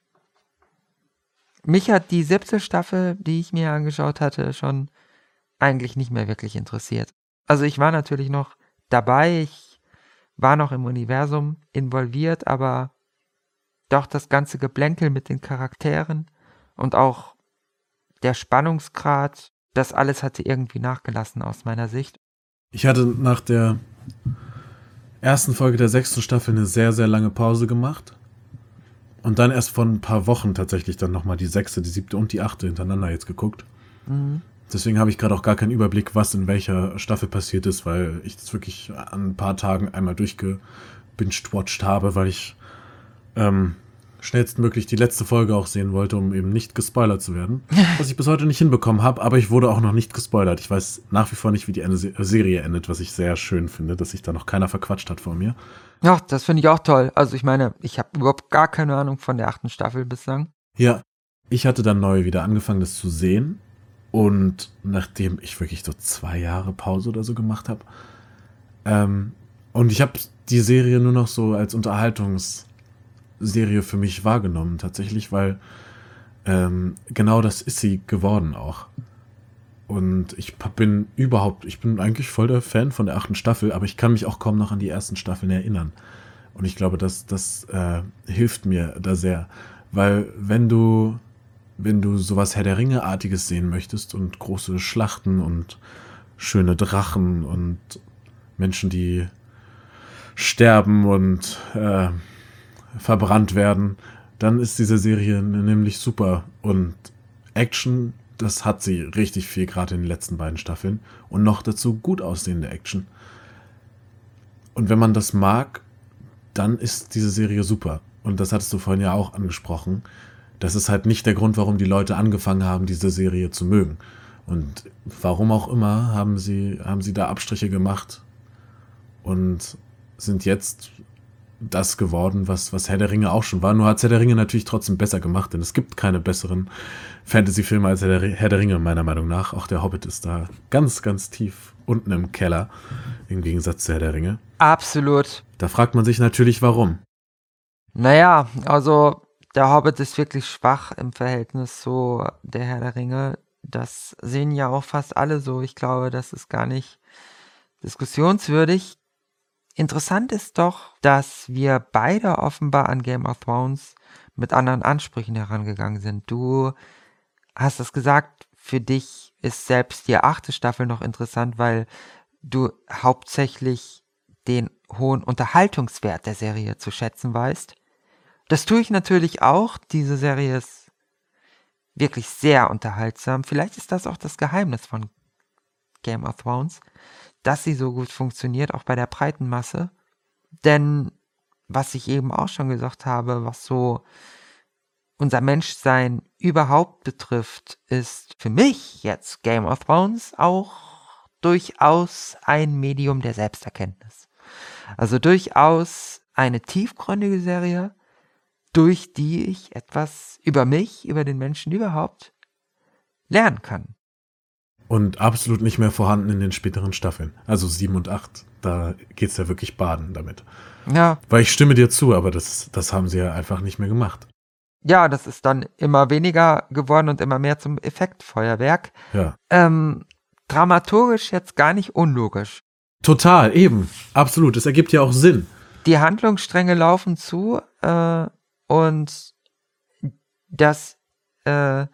Mich hat die siebte Staffel, die ich mir angeschaut hatte, schon eigentlich nicht mehr wirklich interessiert. Also ich war natürlich noch dabei, ich war noch im Universum involviert, aber doch das ganze Geplänkel mit den Charakteren und auch der Spannungsgrad, das alles hatte irgendwie nachgelassen aus meiner Sicht. Ich hatte nach der ersten Folge der sechsten Staffel eine sehr, sehr lange Pause gemacht. Und dann erst vor ein paar Wochen tatsächlich dann nochmal die sechste, die siebte und die achte hintereinander jetzt geguckt. Mhm. Deswegen habe ich gerade auch gar keinen Überblick, was in welcher Staffel passiert ist, weil ich das wirklich an ein paar Tagen einmal durchgebinged-watched habe, weil ich ähm, schnellstmöglich die letzte Folge auch sehen wollte, um eben nicht gespoilert zu werden. Was ich bis heute nicht hinbekommen habe, aber ich wurde auch noch nicht gespoilert. Ich weiß nach wie vor nicht, wie die Serie endet, was ich sehr schön finde, dass sich da noch keiner verquatscht hat vor mir. Ja, das finde ich auch toll. Also ich meine, ich habe überhaupt gar keine Ahnung von der achten Staffel bislang. Ja, ich hatte dann neu wieder angefangen, das zu sehen. Und nachdem ich wirklich so zwei Jahre Pause oder so gemacht habe, ähm, und ich habe die Serie nur noch so als Unterhaltungsserie für mich wahrgenommen, tatsächlich, weil ähm, genau das ist sie geworden auch. Und ich bin überhaupt, ich bin eigentlich voll der Fan von der achten Staffel, aber ich kann mich auch kaum noch an die ersten Staffeln erinnern. Und ich glaube, das, das äh, hilft mir da sehr, weil wenn du Wenn du sowas Herr der Ringe-artiges sehen möchtest und große Schlachten und schöne Drachen und Menschen, die sterben und äh, verbrannt werden, dann ist diese Serie nämlich super. Und Action, das hat sie richtig viel, gerade in den letzten beiden Staffeln. Und noch dazu gut aussehende Action. Und wenn man das mag, dann ist diese Serie super. Und das hattest du vorhin ja auch angesprochen. Das ist halt nicht der Grund, warum die Leute angefangen haben, diese Serie zu mögen. Und warum auch immer haben sie, haben sie da Abstriche gemacht und sind jetzt das geworden, was, was Herr der Ringe auch schon war. Nur hat Herr der Ringe natürlich trotzdem besser gemacht, denn es gibt keine besseren Fantasy-Filme als Herr der, Herr der Ringe, meiner Meinung nach. Auch der Hobbit ist da ganz, ganz tief unten im Keller, im Gegensatz zu Herr der Ringe. Absolut. Da fragt man sich natürlich, warum. Naja, also der Hobbit ist wirklich schwach im Verhältnis zu der Herr der Ringe. Das sehen ja auch fast alle so. Ich glaube, das ist gar nicht diskussionswürdig. Interessant ist doch, dass wir beide offenbar an Game of Thrones mit anderen Ansprüchen herangegangen sind. Du hast es gesagt, für dich ist selbst die achte Staffel noch interessant, weil du hauptsächlich den hohen Unterhaltungswert der Serie zu schätzen weißt. Das tue ich natürlich auch. Diese Serie ist wirklich sehr unterhaltsam. Vielleicht ist das auch das Geheimnis von Game of Thrones, dass sie so gut funktioniert, auch bei der breiten Masse. Denn, was ich eben auch schon gesagt habe, was so unser Menschsein überhaupt betrifft, ist für mich jetzt Game of Thrones auch durchaus ein Medium der Selbsterkenntnis. Also durchaus eine tiefgründige Serie, durch die ich etwas über mich, über den Menschen überhaupt lernen kann. Und absolut nicht mehr vorhanden in den späteren Staffeln. Also sieben und acht, da geht's ja wirklich baden damit. Ja. Weil ich stimme dir zu, aber das, das haben sie ja einfach nicht mehr gemacht. Ja, das ist dann immer weniger geworden und immer mehr zum Effektfeuerwerk. Ja. Ähm, dramaturgisch jetzt gar nicht unlogisch. Total, eben. Absolut. Es ergibt ja auch Sinn. Die Handlungsstränge laufen zu, äh, und das äh,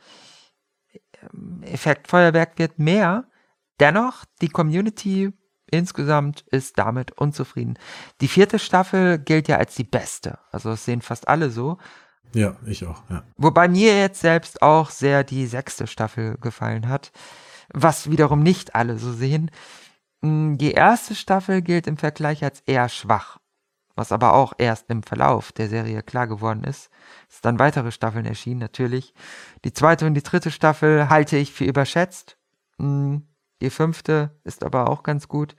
Effektfeuerwerk wird mehr. Dennoch, die Community insgesamt ist damit unzufrieden. Die vierte Staffel gilt ja als die beste. Also das sehen fast alle so. Ja, ich auch, ja. Wobei mir jetzt selbst auch sehr die sechste Staffel gefallen hat, was wiederum nicht alle so sehen. Die erste Staffel gilt im Vergleich als eher schwach. Was aber auch erst im Verlauf der Serie klar geworden ist. Es dann weitere Staffeln erschienen, natürlich. Die zweite und die dritte Staffel halte ich für überschätzt. Die fünfte ist aber auch ganz gut.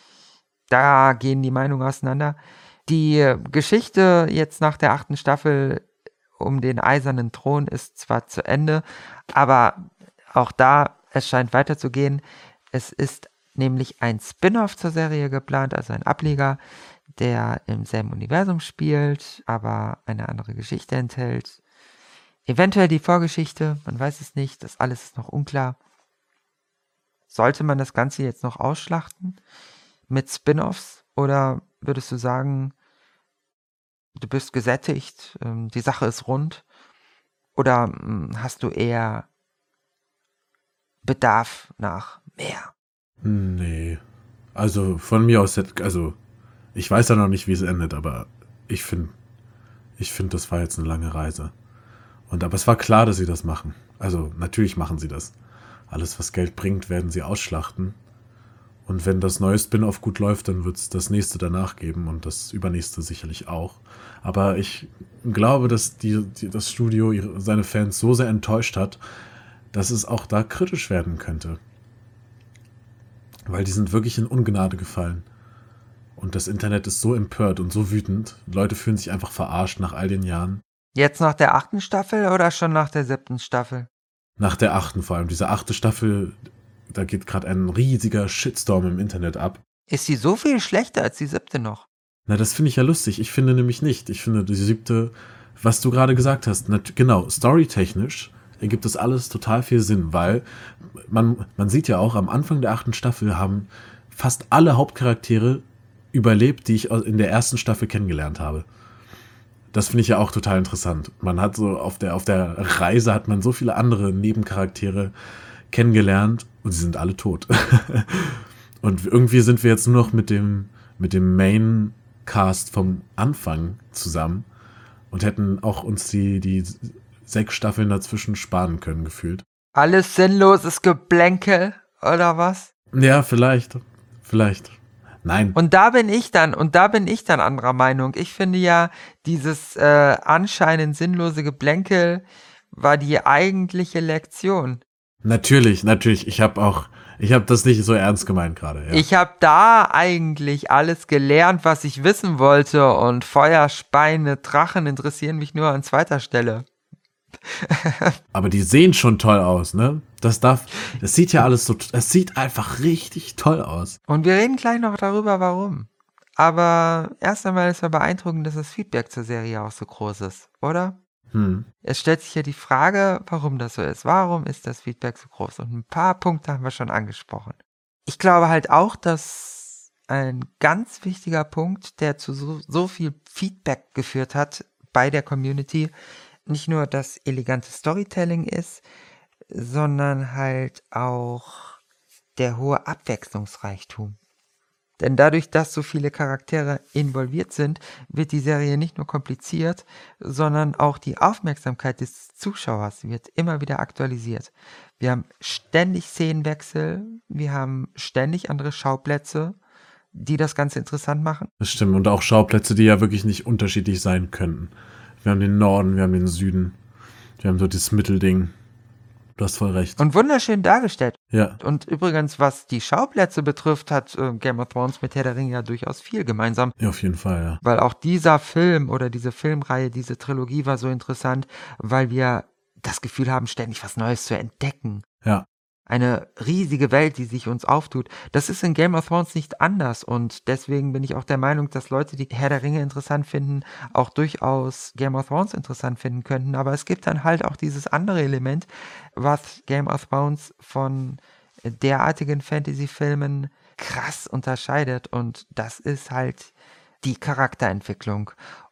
Da gehen die Meinungen auseinander. Die Geschichte jetzt nach der achten Staffel um den eisernen Thron ist zwar zu Ende, aber auch da, es scheint weiterzugehen. Es ist nämlich ein Spin-off zur Serie geplant, also ein Ableger, der im selben Universum spielt, aber eine andere Geschichte enthält. Eventuell die Vorgeschichte, man weiß es nicht, das alles ist noch unklar. Sollte man das Ganze jetzt noch ausschlachten mit Spin-offs oder würdest du sagen, du bist gesättigt, die Sache ist rund, oder hast du eher Bedarf nach mehr? Nee, also von mir aus, also Ich weiß ja noch nicht, wie es endet, aber ich finde, ich finde, das war jetzt eine lange Reise. Und aber es war klar, dass sie das machen. Also natürlich machen sie das. Alles, was Geld bringt, werden sie ausschlachten. Und wenn das neue Spin-off gut läuft, dann wird es das nächste danach geben und das übernächste sicherlich auch. Aber ich glaube, dass die, die, das Studio ihre, seine Fans so sehr enttäuscht hat, dass es auch da kritisch werden könnte. Weil die sind wirklich in Ungnade gefallen. Und das Internet ist so empört und so wütend. Leute fühlen sich einfach verarscht nach all den Jahren. Jetzt nach der achten Staffel oder schon nach der siebten Staffel? Nach der achten vor allem. Diese achte Staffel, da geht gerade ein riesiger Shitstorm im Internet ab. Ist sie so viel schlechter als die siebte noch? Na, das finde ich ja lustig. Ich finde nämlich nicht. Ich finde die siebte, was du gerade gesagt hast, nat- genau, storytechnisch ergibt das alles total viel Sinn, weil man, man sieht ja auch, am Anfang der achten Staffel haben fast alle Hauptcharaktere überlebt, die ich in der ersten Staffel kennengelernt habe. Das finde ich ja auch total interessant. Man hat so auf der, auf der Reise hat man so viele andere Nebencharaktere kennengelernt und sie sind alle tot. Und irgendwie sind wir jetzt nur noch mit dem, mit dem Main-Cast vom Anfang zusammen und hätten auch uns die, die sechs Staffeln dazwischen sparen können, gefühlt. Alles sinnloses Geblänkel, oder was? Ja, vielleicht. Vielleicht. Nein. Und da bin ich dann, und da bin ich dann anderer Meinung. Ich finde ja, dieses äh, anscheinend sinnlose Geblänkel war die eigentliche Lektion. Natürlich, natürlich. Ich habe auch, ich habe das nicht so ernst gemeint gerade. Ja. Ich habe da eigentlich alles gelernt, was ich wissen wollte, und Feuer, Speine, Drachen interessieren mich nur an zweiter Stelle. Aber die sehen schon toll aus, ne? Das darf, das sieht ja alles so, es sieht einfach richtig toll aus. Und wir reden gleich noch darüber, warum. Aber erst einmal ist ja beeindruckend, dass das Feedback zur Serie auch so groß ist, oder? Hm. Es stellt sich ja die Frage, warum das so ist. Warum ist das Feedback so groß? Und ein paar Punkte haben wir schon angesprochen. Ich glaube halt auch, dass ein ganz wichtiger Punkt, der zu so, so viel Feedback geführt hat bei der Community, nicht nur das elegante Storytelling ist, sondern halt auch der hohe Abwechslungsreichtum. Denn dadurch, dass so viele Charaktere involviert sind, wird die Serie nicht nur kompliziert, sondern auch die Aufmerksamkeit des Zuschauers wird immer wieder aktualisiert. Wir haben ständig Szenenwechsel, wir haben ständig andere Schauplätze, die das Ganze interessant machen. Das stimmt. Und auch Schauplätze, die ja wirklich nicht unterschiedlich sein könnten. Wir haben den Norden, wir haben den Süden. Wir haben so das Mittelding. Du hast voll recht. Und wunderschön dargestellt. Ja. Und übrigens, was die Schauplätze betrifft, hat äh, Game of Thrones mit Herr der Ringe ja durchaus viel gemeinsam. Ja, auf jeden Fall, ja. Weil auch dieser Film oder diese Filmreihe, diese Trilogie war so interessant, weil wir das Gefühl haben, ständig was Neues zu entdecken. Ja. Eine riesige Welt, die sich uns auftut. Das ist in Game of Thrones nicht anders, und deswegen bin ich auch der Meinung, dass Leute, die Herr der Ringe interessant finden, auch durchaus Game of Thrones interessant finden könnten. Aber es gibt dann halt auch dieses andere Element, was Game of Thrones von derartigen Fantasy-Filmen krass unterscheidet, und das ist halt die Charakterentwicklung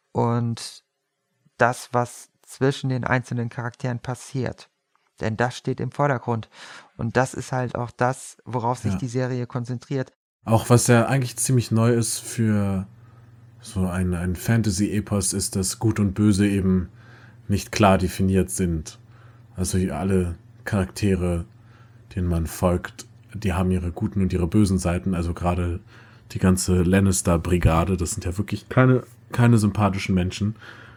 und das, was zwischen den einzelnen Charakteren passiert. Denn das steht im Vordergrund. Und das ist halt auch das, worauf sich Ja. die Serie konzentriert. Auch was ja eigentlich ziemlich neu ist für so ein, ein Fantasy-Epos, ist, dass Gut und Böse eben nicht klar definiert sind. Also hier alle Charaktere, denen man folgt, die haben ihre guten und ihre bösen Seiten. Also gerade die ganze Lannister-Brigade, das sind ja wirklich keine, keine sympathischen Menschen.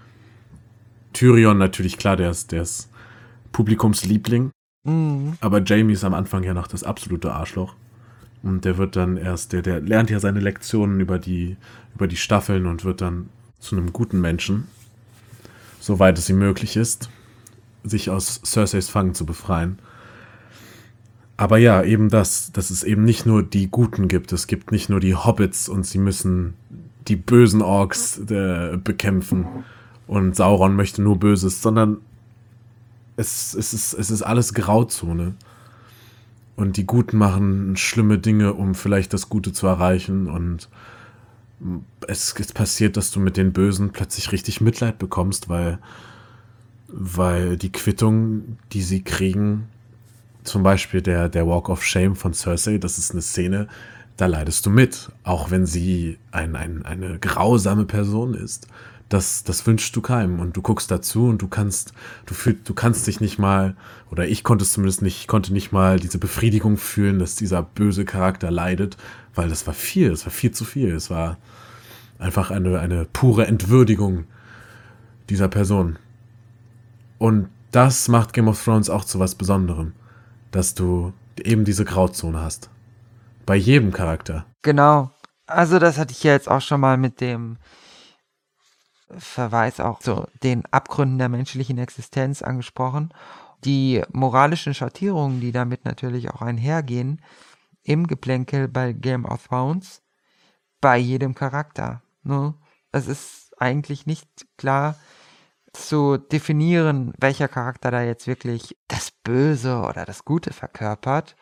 Tyrion natürlich, klar, der ist, der ist Publikumsliebling. Mhm. Aber Jaime ist am Anfang ja noch das absolute Arschloch. Und der wird dann erst, der, der lernt ja seine Lektionen über die, über die Staffeln und wird dann zu einem guten Menschen, soweit es ihm möglich ist, sich aus Cerseis Fang zu befreien. Aber ja, eben das, dass es eben nicht nur die Guten gibt, es gibt nicht nur die Hobbits und sie müssen die bösen Orks äh, bekämpfen und Sauron möchte nur Böses, sondern es, es, ist, es ist alles Grauzone. Und die Guten machen schlimme Dinge, um vielleicht das Gute zu erreichen. Und es, es passiert, dass du mit den Bösen plötzlich richtig Mitleid bekommst, weil, weil die Quittung, die sie kriegen, zum Beispiel der, der Walk of Shame von Cersei, das ist eine Szene, da leidest du mit, auch wenn sie ein, ein, eine grausame Person ist. Das, das wünschst du keinem und du guckst dazu und du kannst, du fühlst, du kannst dich nicht mal, oder ich konnte es zumindest nicht, ich konnte nicht mal diese Befriedigung fühlen, dass dieser böse Charakter leidet, weil das war viel, es war viel zu viel. Es war einfach eine, eine pure Entwürdigung dieser Person. Und das macht Game of Thrones auch zu was Besonderem, dass du eben diese Grauzone hast. Bei jedem Charakter. Genau. Also das hatte ich ja jetzt auch schon mal mit dem Verweis auch zu den Abgründen der menschlichen Existenz angesprochen. Die moralischen Schattierungen, die damit natürlich auch einhergehen, im Geplänkel bei Game of Thrones, bei jedem Charakter. Ne? Es ist eigentlich nicht klar zu definieren, welcher Charakter da jetzt wirklich das Böse oder das Gute verkörpert.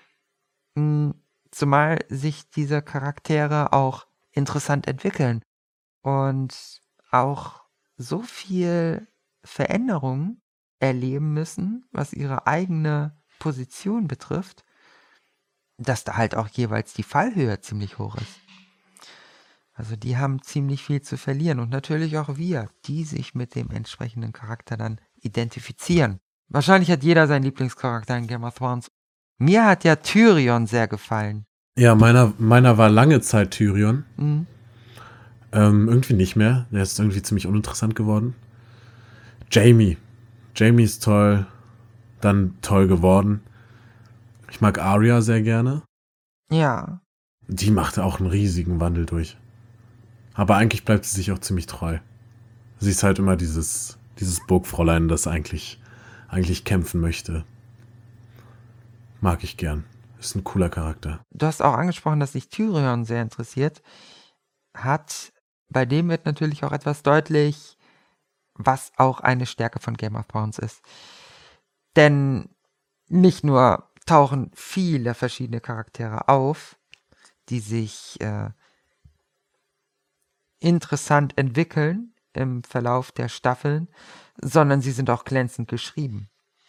Zumal sich diese Charaktere auch interessant entwickeln und auch so viel Veränderung erleben müssen, was ihre eigene Position betrifft, dass da halt auch jeweils die Fallhöhe ziemlich hoch ist. Also die haben ziemlich viel zu verlieren und natürlich auch wir, die sich mit dem entsprechenden Charakter dann identifizieren. Wahrscheinlich hat jeder seinen Lieblingscharakter in Game of Thrones. Mir hat ja Tyrion sehr gefallen. Ja, meiner, meiner war lange Zeit Tyrion. Mhm. Ähm, irgendwie nicht mehr. Der ist irgendwie ziemlich uninteressant geworden. Jaime. Jaime ist toll. Dann toll geworden. Ich mag Arya sehr gerne. Ja. Die machte auch einen riesigen Wandel durch. Aber eigentlich bleibt sie sich auch ziemlich treu. Sie ist halt immer dieses, dieses Burgfräulein, das eigentlich, eigentlich kämpfen möchte. Mag ich gern. Ist ein cooler Charakter. Du hast auch angesprochen, dass sich Tyrion sehr interessiert hat. Bei dem wird natürlich auch etwas deutlich, was auch eine Stärke von Game of Thrones ist. Denn nicht nur tauchen viele verschiedene Charaktere auf, die sich äh, interessant entwickeln im Verlauf der Staffeln, sondern sie sind auch glänzend geschrieben.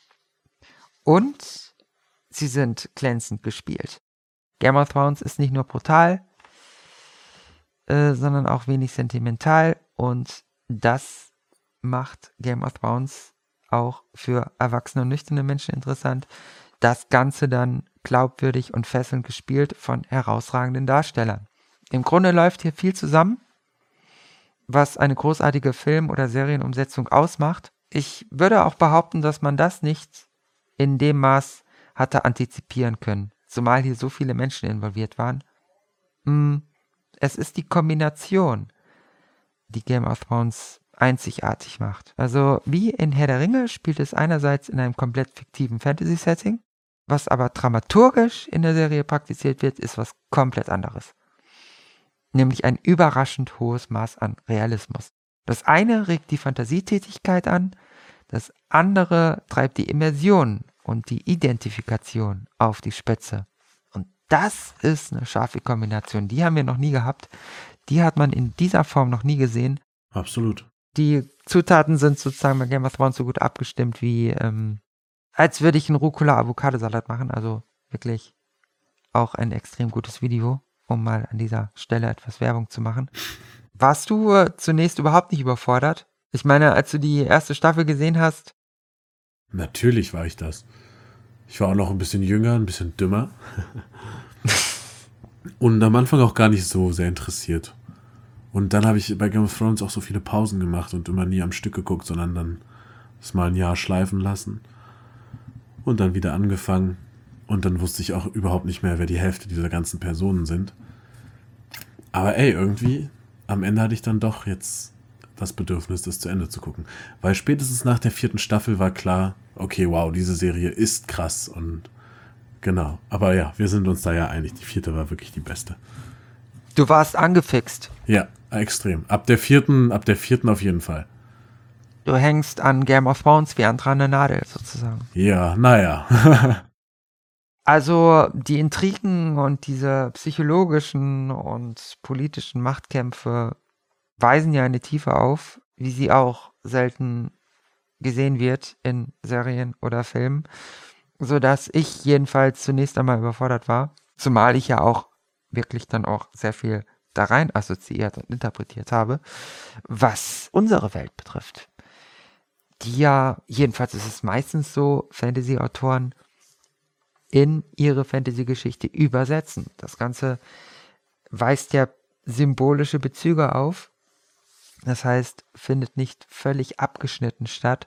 Und sie sind glänzend gespielt. Game of Thrones ist nicht nur brutal, äh, sondern auch wenig sentimental und das macht Game of Thrones auch für erwachsene und nüchterne Menschen interessant. Das Ganze dann glaubwürdig und fesselnd gespielt von herausragenden Darstellern. Im Grunde läuft hier viel zusammen, was eine großartige Film- oder Serienumsetzung ausmacht. Ich würde auch behaupten, dass man das nicht in dem Maß hatte antizipieren können, zumal hier so viele Menschen involviert waren. Es ist die Kombination, die Game of Thrones einzigartig macht. Also wie in Herr der Ringe spielt es einerseits in einem komplett fiktiven Fantasy-Setting, was aber dramaturgisch in der Serie praktiziert wird, ist was komplett anderes. Nämlich ein überraschend hohes Maß an Realismus. Das eine regt die Fantasietätigkeit an, das andere treibt die Immersion und die Identifikation auf die Spitze. Und das ist eine scharfe Kombination. Die haben wir noch nie gehabt. Die hat man in dieser Form noch nie gesehen. Absolut. Die Zutaten sind sozusagen bei Game of Thrones so gut abgestimmt wie, ähm, als würde ich einen Rucola-Avocado-Salat machen. Also wirklich auch ein extrem gutes Video, um mal an dieser Stelle etwas Werbung zu machen. Warst du äh, zunächst überhaupt nicht überfordert? Ich meine, als du die erste Staffel gesehen hast. Natürlich war ich das. Ich war auch noch ein bisschen jünger, ein bisschen dümmer. Und am Anfang auch gar nicht so sehr interessiert. Und dann habe ich bei Game of Thrones auch so viele Pausen gemacht und immer nie am Stück geguckt, sondern dann es mal ein Jahr schleifen lassen. Und dann wieder angefangen. Und dann wusste ich auch überhaupt nicht mehr, wer die Hälfte dieser ganzen Personen sind. Aber ey, irgendwie, am Ende hatte ich dann doch jetzt das Bedürfnis, das zu Ende zu gucken. Weil spätestens nach der vierten Staffel war klar, okay, wow, diese Serie ist krass und genau. Aber ja, wir sind uns da ja einig, die vierte war wirklich die beste. Du warst angefixt. Ja, extrem. Ab der vierten, ab der vierten auf jeden Fall. Du hängst an Game of Thrones wie an dran eine Nadel sozusagen. Ja, naja. Also die Intrigen und diese psychologischen und politischen Machtkämpfe weisen ja eine Tiefe auf, wie sie auch selten gesehen wird in Serien oder Filmen, sodass ich jedenfalls zunächst einmal überfordert war, zumal ich ja auch wirklich dann auch sehr viel da rein assoziiert und interpretiert habe, was unsere Welt betrifft. Die ja, jedenfalls ist es meistens so, Fantasy-Autoren in ihre Fantasy-Geschichte übersetzen. Das Ganze weist ja symbolische Bezüge auf. Das heißt, findet nicht völlig abgeschnitten statt,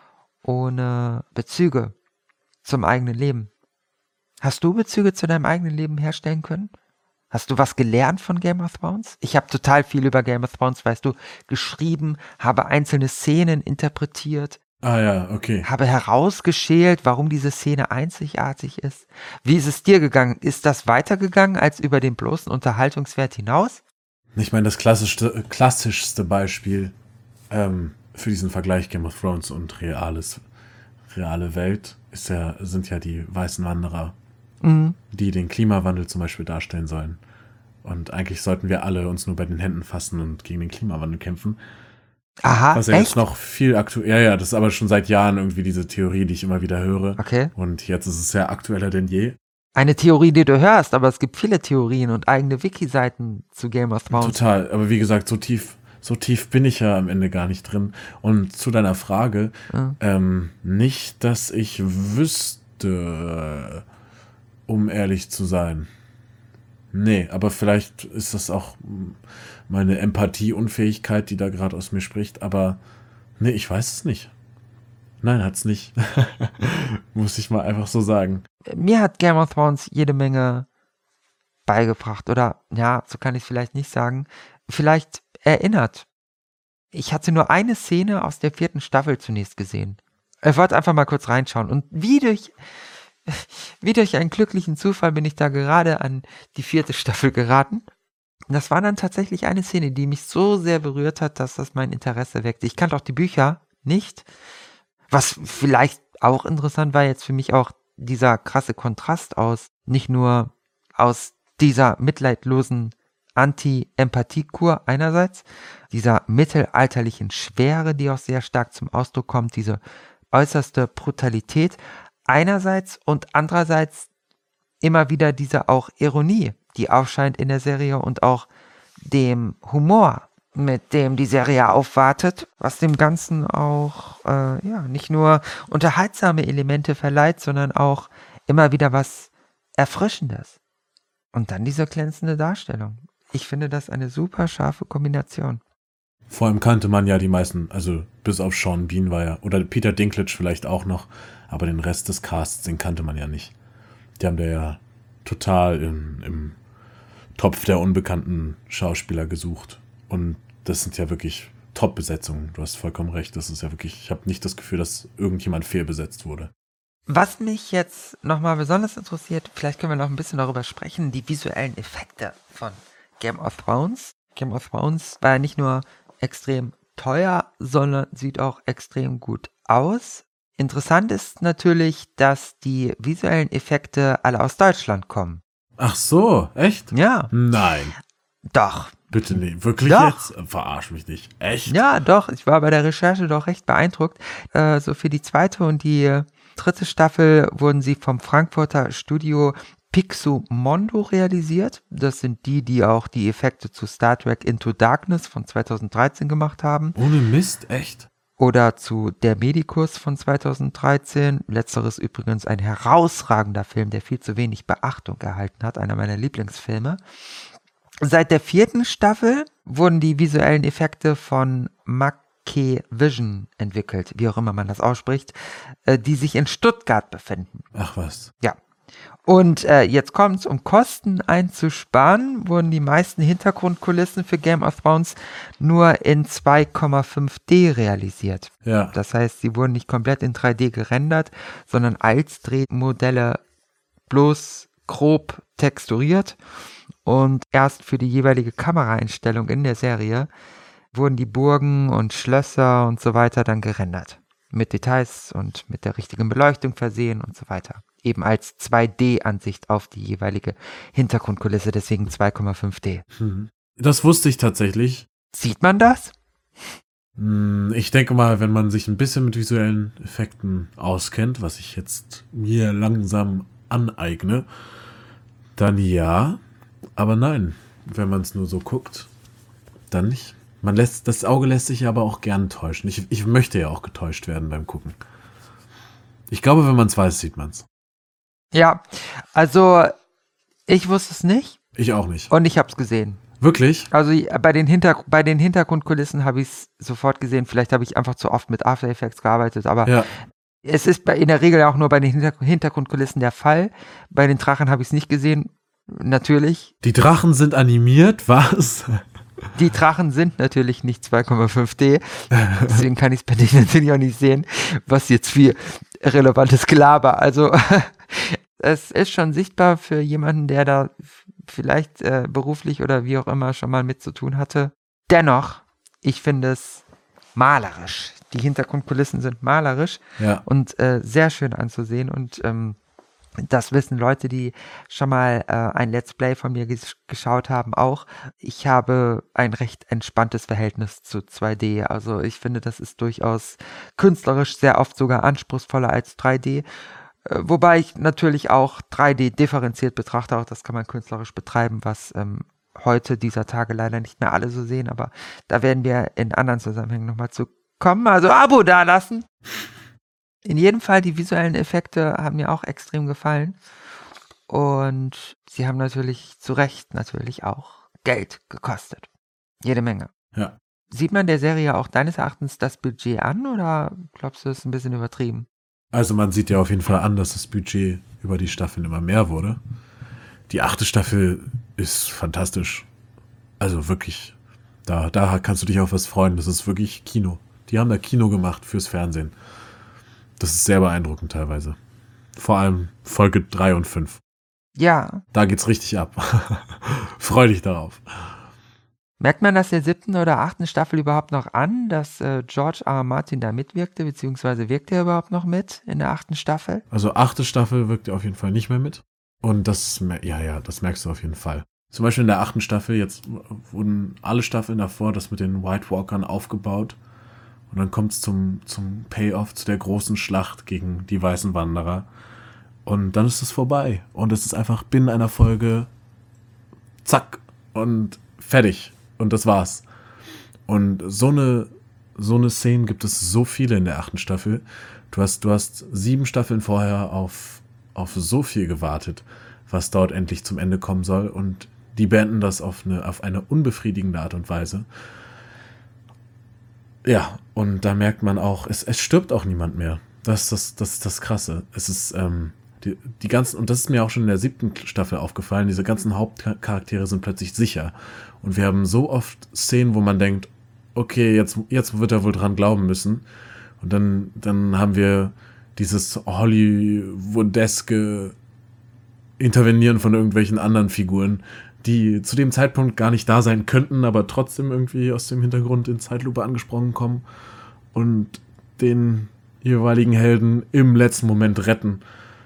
ohne Bezüge zum eigenen Leben. Hast du Bezüge zu deinem eigenen Leben herstellen können? Hast du was gelernt von Game of Thrones? Ich habe total viel über Game of Thrones, weißt du, geschrieben, habe einzelne Szenen interpretiert. Ah ja, okay. Habe herausgeschält, warum diese Szene einzigartig ist. Wie ist es dir gegangen? Ist das weitergegangen als über den bloßen Unterhaltungswert hinaus? Ich meine, das klassischste, klassischste Beispiel ähm, für diesen Vergleich Game of Thrones und reales, reale Welt ist ja, sind ja die weißen Wanderer, mhm. die den Klimawandel zum Beispiel darstellen sollen. Und eigentlich sollten wir alle uns nur bei den Händen fassen und gegen den Klimawandel kämpfen. Aha, Was ja echt? jetzt noch viel aktuell, ja, ja, das ist aber schon seit Jahren irgendwie diese Theorie, die ich immer wieder höre. Okay. Und jetzt ist es ja aktueller denn je. Eine Theorie, die du hörst, aber es gibt viele Theorien und eigene Wiki-Seiten zu Game of Thrones. Total, aber wie gesagt, so tief, so tief bin ich ja am Ende gar nicht drin. Und zu deiner Frage, mhm. ähm, nicht, dass ich wüsste, um ehrlich zu sein. Nee, aber vielleicht ist das auch meine Empathieunfähigkeit, die da gerade aus mir spricht, aber nee, ich weiß es nicht. Nein, hat's nicht. Muss ich mal einfach so sagen. Mir hat Game of Thrones jede Menge beigebracht oder, ja, so kann ich es vielleicht nicht sagen, vielleicht erinnert. Ich hatte nur eine Szene aus der vierten Staffel zunächst gesehen. Ich wollte einfach mal kurz reinschauen und wie durch, wie durch einen glücklichen Zufall bin ich da gerade an die vierte Staffel geraten. Das war dann tatsächlich eine Szene, die mich so sehr berührt hat, dass das mein Interesse weckte. Ich kannte auch die Bücher nicht. Was vielleicht auch interessant war jetzt für mich auch dieser krasse Kontrast aus, nicht nur aus dieser mitleidlosen Anti-Empathie-Kur einerseits, dieser mittelalterlichen Schwere, die auch sehr stark zum Ausdruck kommt, diese äußerste Brutalität einerseits und andererseits immer wieder diese auch Ironie, die aufscheint in der Serie und auch dem Humor, mit dem die Serie aufwartet, was dem Ganzen auch äh, ja nicht nur unterhaltsame Elemente verleiht, sondern auch immer wieder was Erfrischendes. Und dann diese glänzende Darstellung. Ich finde das eine super scharfe Kombination. Vor allem kannte man ja die meisten, also bis auf Sean Bean war ja, oder Peter Dinklage vielleicht auch noch, aber den Rest des Casts, den kannte man ja nicht. Die haben da ja total im, im Topf der unbekannten Schauspieler gesucht. Und das sind ja wirklich Top-Besetzungen. Du hast vollkommen recht. Das ist ja wirklich, ich habe nicht das Gefühl, dass irgendjemand fehlbesetzt wurde. Was mich jetzt nochmal besonders interessiert, vielleicht können wir noch ein bisschen darüber sprechen, die visuellen Effekte von Game of Thrones. Game of Thrones war ja nicht nur extrem teuer, sondern sieht auch extrem gut aus. Interessant ist natürlich, dass die visuellen Effekte alle aus Deutschland kommen. Ach so, echt? Ja. Nein. Doch. Bitte nicht. Wirklich doch. Jetzt? Verarsch mich nicht. Echt? Ja, doch. Ich war bei der Recherche doch recht beeindruckt. Äh, so für die zweite und die dritte Staffel wurden sie vom Frankfurter Studio Pixomondo realisiert. Das sind die, die auch die Effekte zu Star Trek Into Darkness von zweitausenddreizehn gemacht haben. Ohne Mist, echt? Oder zu Der Medikus von zweitausenddreizehn. Letzteres übrigens ein herausragender Film, der viel zu wenig Beachtung erhalten hat. Einer meiner Lieblingsfilme. Seit der vierten Staffel wurden die visuellen Effekte von Mackevision entwickelt, wie auch immer man das ausspricht, äh, die sich in Stuttgart befinden. Ach was. Ja. Und äh, jetzt kommt's, um Kosten einzusparen, wurden die meisten Hintergrundkulissen für Game of Thrones nur in zwei Komma fünf D realisiert. Ja. Das heißt, sie wurden nicht komplett in drei D gerendert, sondern als Drehmodelle bloß grob texturiert. Und erst für die jeweilige Kameraeinstellung in der Serie wurden die Burgen und Schlösser und so weiter dann gerendert. Mit Details und mit der richtigen Beleuchtung versehen und so weiter. Eben als zwei D-Ansicht auf die jeweilige Hintergrundkulisse, deswegen zwei Komma fünf D. Das wusste ich tatsächlich. Sieht man das? Ich denke mal, wenn man sich ein bisschen mit visuellen Effekten auskennt, was ich jetzt mir langsam aneigne, dann ja. Aber nein, wenn man es nur so guckt, dann nicht. Man lässt, das Auge lässt sich aber auch gern täuschen. Ich, ich möchte ja auch getäuscht werden beim Gucken. Ich glaube, wenn man es weiß, sieht man es. Ja, also ich wusste es nicht. Ich auch nicht. Und ich habe es gesehen. Wirklich? Also bei den, Hinter bei den Hintergrundkulissen habe ich es sofort gesehen. Vielleicht habe ich einfach zu oft mit After Effects gearbeitet, aber ja. Es ist bei, in der Regel auch nur bei den Hinter Hintergrundkulissen der Fall. Bei den Drachen habe ich es nicht gesehen. Natürlich. Die Drachen sind animiert, was? Die Drachen sind natürlich nicht zwei Komma fünf D. Deswegen kann ich es bei denen natürlich auch nicht sehen, was jetzt für relevantes Gelaber. Also es ist schon sichtbar für jemanden, der da vielleicht äh, beruflich oder wie auch immer schon mal mit zu tun hatte. Dennoch, ich finde es malerisch. Die Hintergrundkulissen sind malerisch ja. und äh, sehr schön anzusehen und ähm, das wissen Leute, die schon mal äh, ein Let's Play von mir ges geschaut haben, auch. Ich habe ein recht entspanntes Verhältnis zu zwei D. Also ich finde, das ist durchaus künstlerisch sehr oft sogar anspruchsvoller als drei D. Äh, wobei ich natürlich auch drei D differenziert betrachte. Auch das kann man künstlerisch betreiben, was ähm, heute dieser Tage leider nicht mehr alle so sehen. Aber da werden wir in anderen Zusammenhängen nochmal zu kommen. Also Abo dalassen. In jedem Fall, die visuellen Effekte haben mir auch extrem gefallen. Und sie haben natürlich zu Recht natürlich auch Geld gekostet. Jede Menge. Ja. Sieht man der Serie auch deines Erachtens das Budget an oder glaubst du, es ist ein bisschen übertrieben? Also man sieht ja auf jeden Fall an, dass das Budget über die Staffeln immer mehr wurde. Die achte Staffel ist fantastisch. Also wirklich, da, da kannst du dich auf was freuen. Das ist wirklich Kino. Die haben da Kino gemacht fürs Fernsehen. Das ist sehr beeindruckend teilweise. Vor allem Folge drei und fünf. Ja. Da geht's richtig ab. Freu dich darauf. Merkt man das der siebten oder achten Staffel überhaupt noch an, dass äh, George R. R. Martin da mitwirkte, beziehungsweise wirkt er überhaupt noch mit in der achten Staffel? Also achte Staffel wirkt er auf jeden Fall nicht mehr mit. Und das, ja, ja, das merkst du auf jeden Fall. Zum Beispiel in der achten Staffel, jetzt wurden alle Staffeln davor, das mit den White Walkern aufgebaut. Und dann kommt es zum, zum Payoff, zu der großen Schlacht gegen die weißen Wanderer. Und dann ist es vorbei. Und es ist einfach binnen einer Folge zack und fertig. Und das war's. Und so eine, so eine Szene gibt es so viele in der achten Staffel. Du hast, du hast sieben Staffeln vorher auf, auf so viel gewartet, was dort endlich zum Ende kommen soll. Und die beenden das auf eine, auf eine unbefriedigende Art und Weise. Ja, und da merkt man auch, es, es stirbt auch niemand mehr. Das ist das, das, das Krasse. Es ist, ähm, die, die ganzen, und das ist mir auch schon in der siebten Staffel aufgefallen, diese ganzen Hauptcharaktere sind plötzlich sicher. Und wir haben so oft Szenen, wo man denkt, okay, jetzt, jetzt wird er wohl dran glauben müssen. Und dann, dann haben wir dieses Hollywoodeske Intervenieren von irgendwelchen anderen Figuren, die zu dem Zeitpunkt gar nicht da sein könnten, aber trotzdem irgendwie aus dem Hintergrund in Zeitlupe angesprochen kommen und den jeweiligen Helden im letzten Moment retten.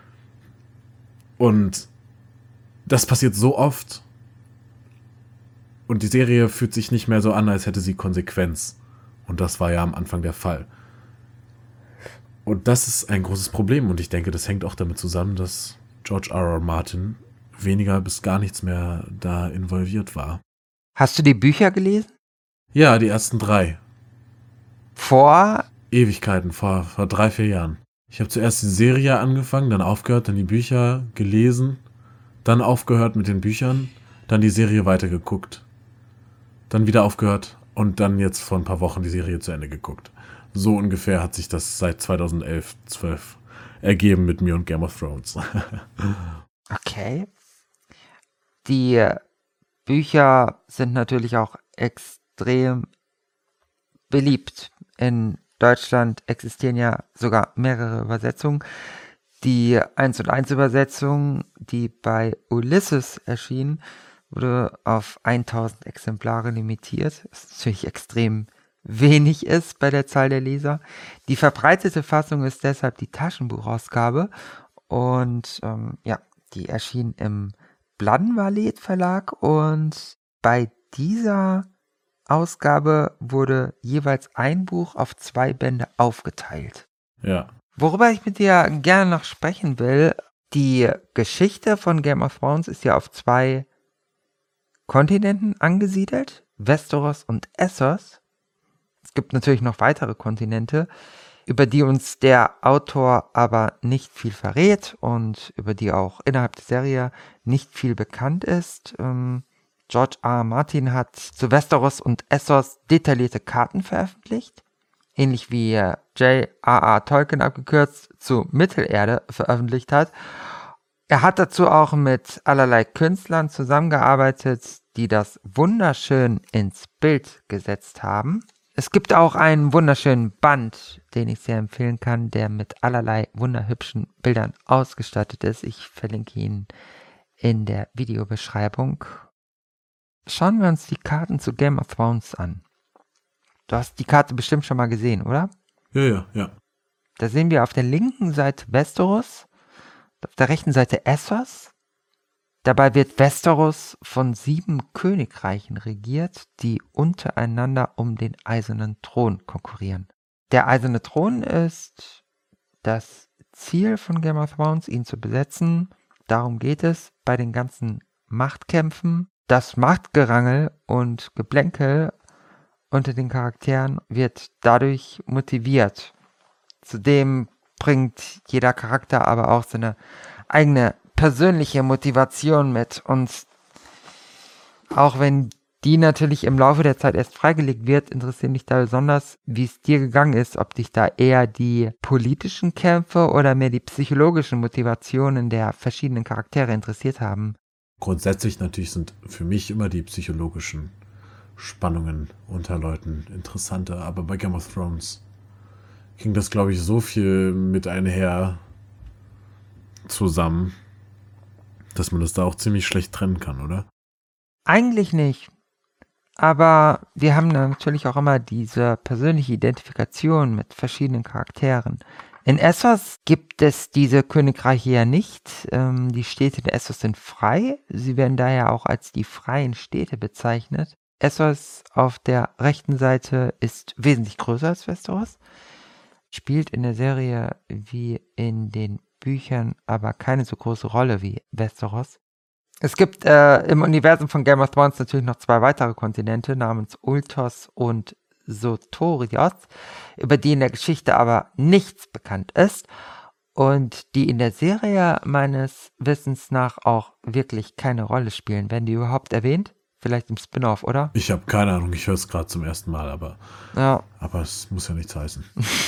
Und das passiert so oft und die Serie fühlt sich nicht mehr so an, als hätte sie Konsequenz. Und das war ja am Anfang der Fall. Und das ist ein großes Problem und ich denke, das hängt auch damit zusammen, dass George R. R. Martin weniger bis gar nichts mehr da involviert war. Hast du die Bücher gelesen? Ja, die ersten drei. Vor? Ewigkeiten, vor, vor drei, vier Jahren. Ich habe zuerst die Serie angefangen, dann aufgehört, dann die Bücher gelesen, dann aufgehört mit den Büchern, dann die Serie weitergeguckt, dann wieder aufgehört und dann jetzt vor ein paar Wochen die Serie zu Ende geguckt. So ungefähr hat sich das seit zweitausendelf, zwölf ergeben mit mir und Game of Thrones. Okay. Die Bücher sind natürlich auch extrem beliebt. In Deutschland existieren ja sogar mehrere Übersetzungen. Die eins und eins Übersetzung, die bei Ulysses erschien, wurde auf tausend Exemplare limitiert. Was natürlich extrem wenig ist bei der Zahl der Leser. Die verbreitete Fassung ist deshalb die Taschenbuchausgabe und ähm, ja, die erschien im Bladdenvalet Verlag und bei dieser Ausgabe wurde jeweils ein Buch auf zwei Bände aufgeteilt. Ja. Worüber ich mit dir gerne noch sprechen will, die Geschichte von Game of Thrones ist ja auf zwei Kontinenten angesiedelt, Westeros und Essos. Es gibt natürlich noch weitere Kontinente, über die uns der Autor aber nicht viel verrät und über die auch innerhalb der Serie nicht viel bekannt ist. Ähm, George R. R. Martin hat zu Westeros und Essos detaillierte Karten veröffentlicht, ähnlich wie J R R. Tolkien abgekürzt zu Mittelerde veröffentlicht hat. Er hat dazu auch mit allerlei Künstlern zusammengearbeitet, die das wunderschön ins Bild gesetzt haben. Es gibt auch einen wunderschönen Band, den ich sehr empfehlen kann, der mit allerlei wunderhübschen Bildern ausgestattet ist. Ich verlinke ihn in der Videobeschreibung. Schauen wir uns die Karten zu Game of Thrones an. Du hast die Karte bestimmt schon mal gesehen, oder? Ja, ja, ja. Da sehen wir auf der linken Seite Westeros, auf der rechten Seite Essos. Dabei wird Westeros von sieben Königreichen regiert, die untereinander um den Eisernen Thron konkurrieren. Der Eiserne Thron ist das Ziel von Game of Thrones, ihn zu besetzen. Darum geht es bei den ganzen Machtkämpfen. Das Machtgerangel und Geplänkel unter den Charakteren wird dadurch motiviert. Zudem bringt jeder Charakter aber auch seine eigene persönliche Motivation mit, und auch wenn die natürlich im Laufe der Zeit erst freigelegt wird, interessiert mich da besonders, wie es dir gegangen ist, ob dich da eher die politischen Kämpfe oder mehr die psychologischen Motivationen der verschiedenen Charaktere interessiert haben. Grundsätzlich natürlich sind für mich immer die psychologischen Spannungen unter Leuten interessanter, aber bei Game of Thrones ging das, glaube ich, so viel mit einher zusammen, dass man das da auch ziemlich schlecht trennen kann, oder? Eigentlich nicht. Aber wir haben dann natürlich auch immer diese persönliche Identifikation mit verschiedenen Charakteren. In Essos gibt es diese Königreiche ja nicht. Ähm, die Städte in Essos sind frei. Sie werden daher auch als die freien Städte bezeichnet. Essos auf der rechten Seite ist wesentlich größer als Westeros. Spielt in der Serie wie in den Büchern aber keine so große Rolle wie Westeros. Es gibt äh, im Universum von Game of Thrones natürlich noch zwei weitere Kontinente namens Ultos und Sotorios, über die in der Geschichte aber nichts bekannt ist und die in der Serie meines Wissens nach auch wirklich keine Rolle spielen. Werden die überhaupt erwähnt? Vielleicht im Spin-off, oder? Ich habe keine Ahnung, ich höre es gerade zum ersten Mal, aber, ja. aber es muss ja nichts heißen.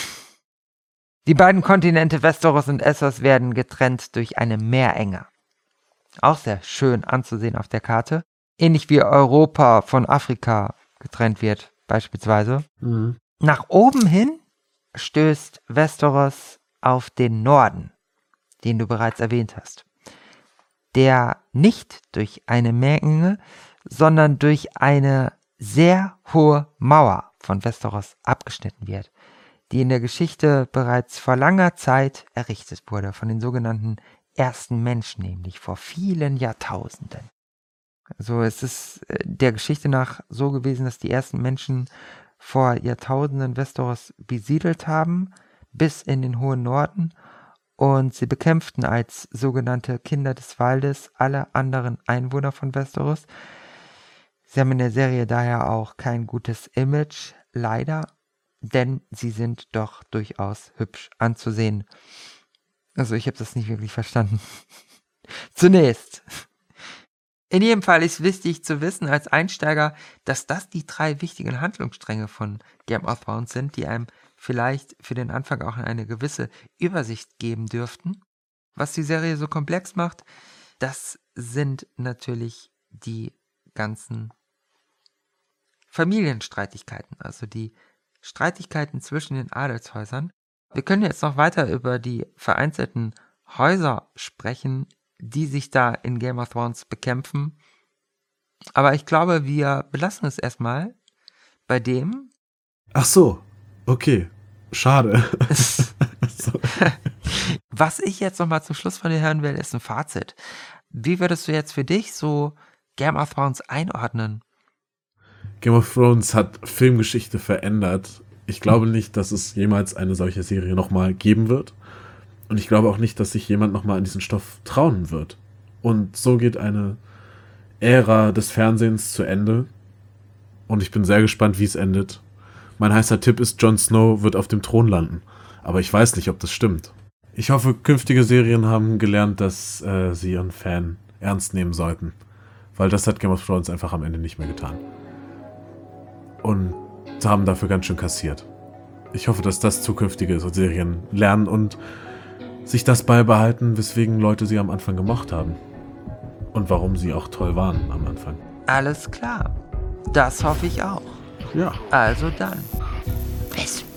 Die beiden Kontinente Westeros und Essos werden getrennt durch eine Meerenge. Auch sehr schön anzusehen auf der Karte. Ähnlich wie Europa von Afrika getrennt wird, beispielsweise. Mhm. Nach oben hin stößt Westeros auf den Norden, den du bereits erwähnt hast, der nicht durch eine Meerenge, sondern durch eine sehr hohe Mauer von Westeros abgeschnitten wird, die in der Geschichte bereits vor langer Zeit errichtet wurde, von den sogenannten ersten Menschen, nämlich vor vielen Jahrtausenden. Also es ist der Geschichte nach so gewesen, dass die ersten Menschen vor Jahrtausenden Westeros besiedelt haben, bis in den hohen Norden, und sie bekämpften als sogenannte Kinder des Waldes alle anderen Einwohner von Westeros. Sie haben in der Serie daher auch kein gutes Image, leider, denn sie sind doch durchaus hübsch anzusehen. Also ich habe das nicht wirklich verstanden. Zunächst. In jedem Fall ist wichtig zu wissen als Einsteiger, dass das die drei wichtigen Handlungsstränge von Game of Thrones sind, die einem vielleicht für den Anfang auch eine gewisse Übersicht geben dürften. Was die Serie so komplex macht, das sind natürlich die ganzen Familienstreitigkeiten, also die Streitigkeiten zwischen den Adelshäusern. Wir können jetzt noch weiter über die vereinzelten Häuser sprechen, die sich da in Game of Thrones bekämpfen. Aber ich glaube, wir belassen es erstmal bei dem. Ach so, okay. Schade. Was ich jetzt nochmal zum Schluss von dir hören will, ist ein Fazit. Wie würdest du jetzt für dich so Game of Thrones einordnen? Game of Thrones hat Filmgeschichte verändert. Ich glaube nicht, dass es jemals eine solche Serie nochmal geben wird. Und ich glaube auch nicht, dass sich jemand nochmal an diesen Stoff trauen wird. Und so geht eine Ära des Fernsehens zu Ende. Und ich bin sehr gespannt, wie es endet. Mein heißer Tipp ist, Jon Snow wird auf dem Thron landen. Aber ich weiß nicht, ob das stimmt. Ich hoffe, künftige Serien haben gelernt, dass äh, sie ihren Fan ernst nehmen sollten. Weil das hat Game of Thrones einfach am Ende nicht mehr getan. Und haben dafür ganz schön kassiert. Ich hoffe, dass das zukünftige Serien lernen und sich das beibehalten, weswegen Leute sie am Anfang gemocht haben. Und warum sie auch toll waren am Anfang. Alles klar. Das hoffe ich auch. Ja. Also dann. Bis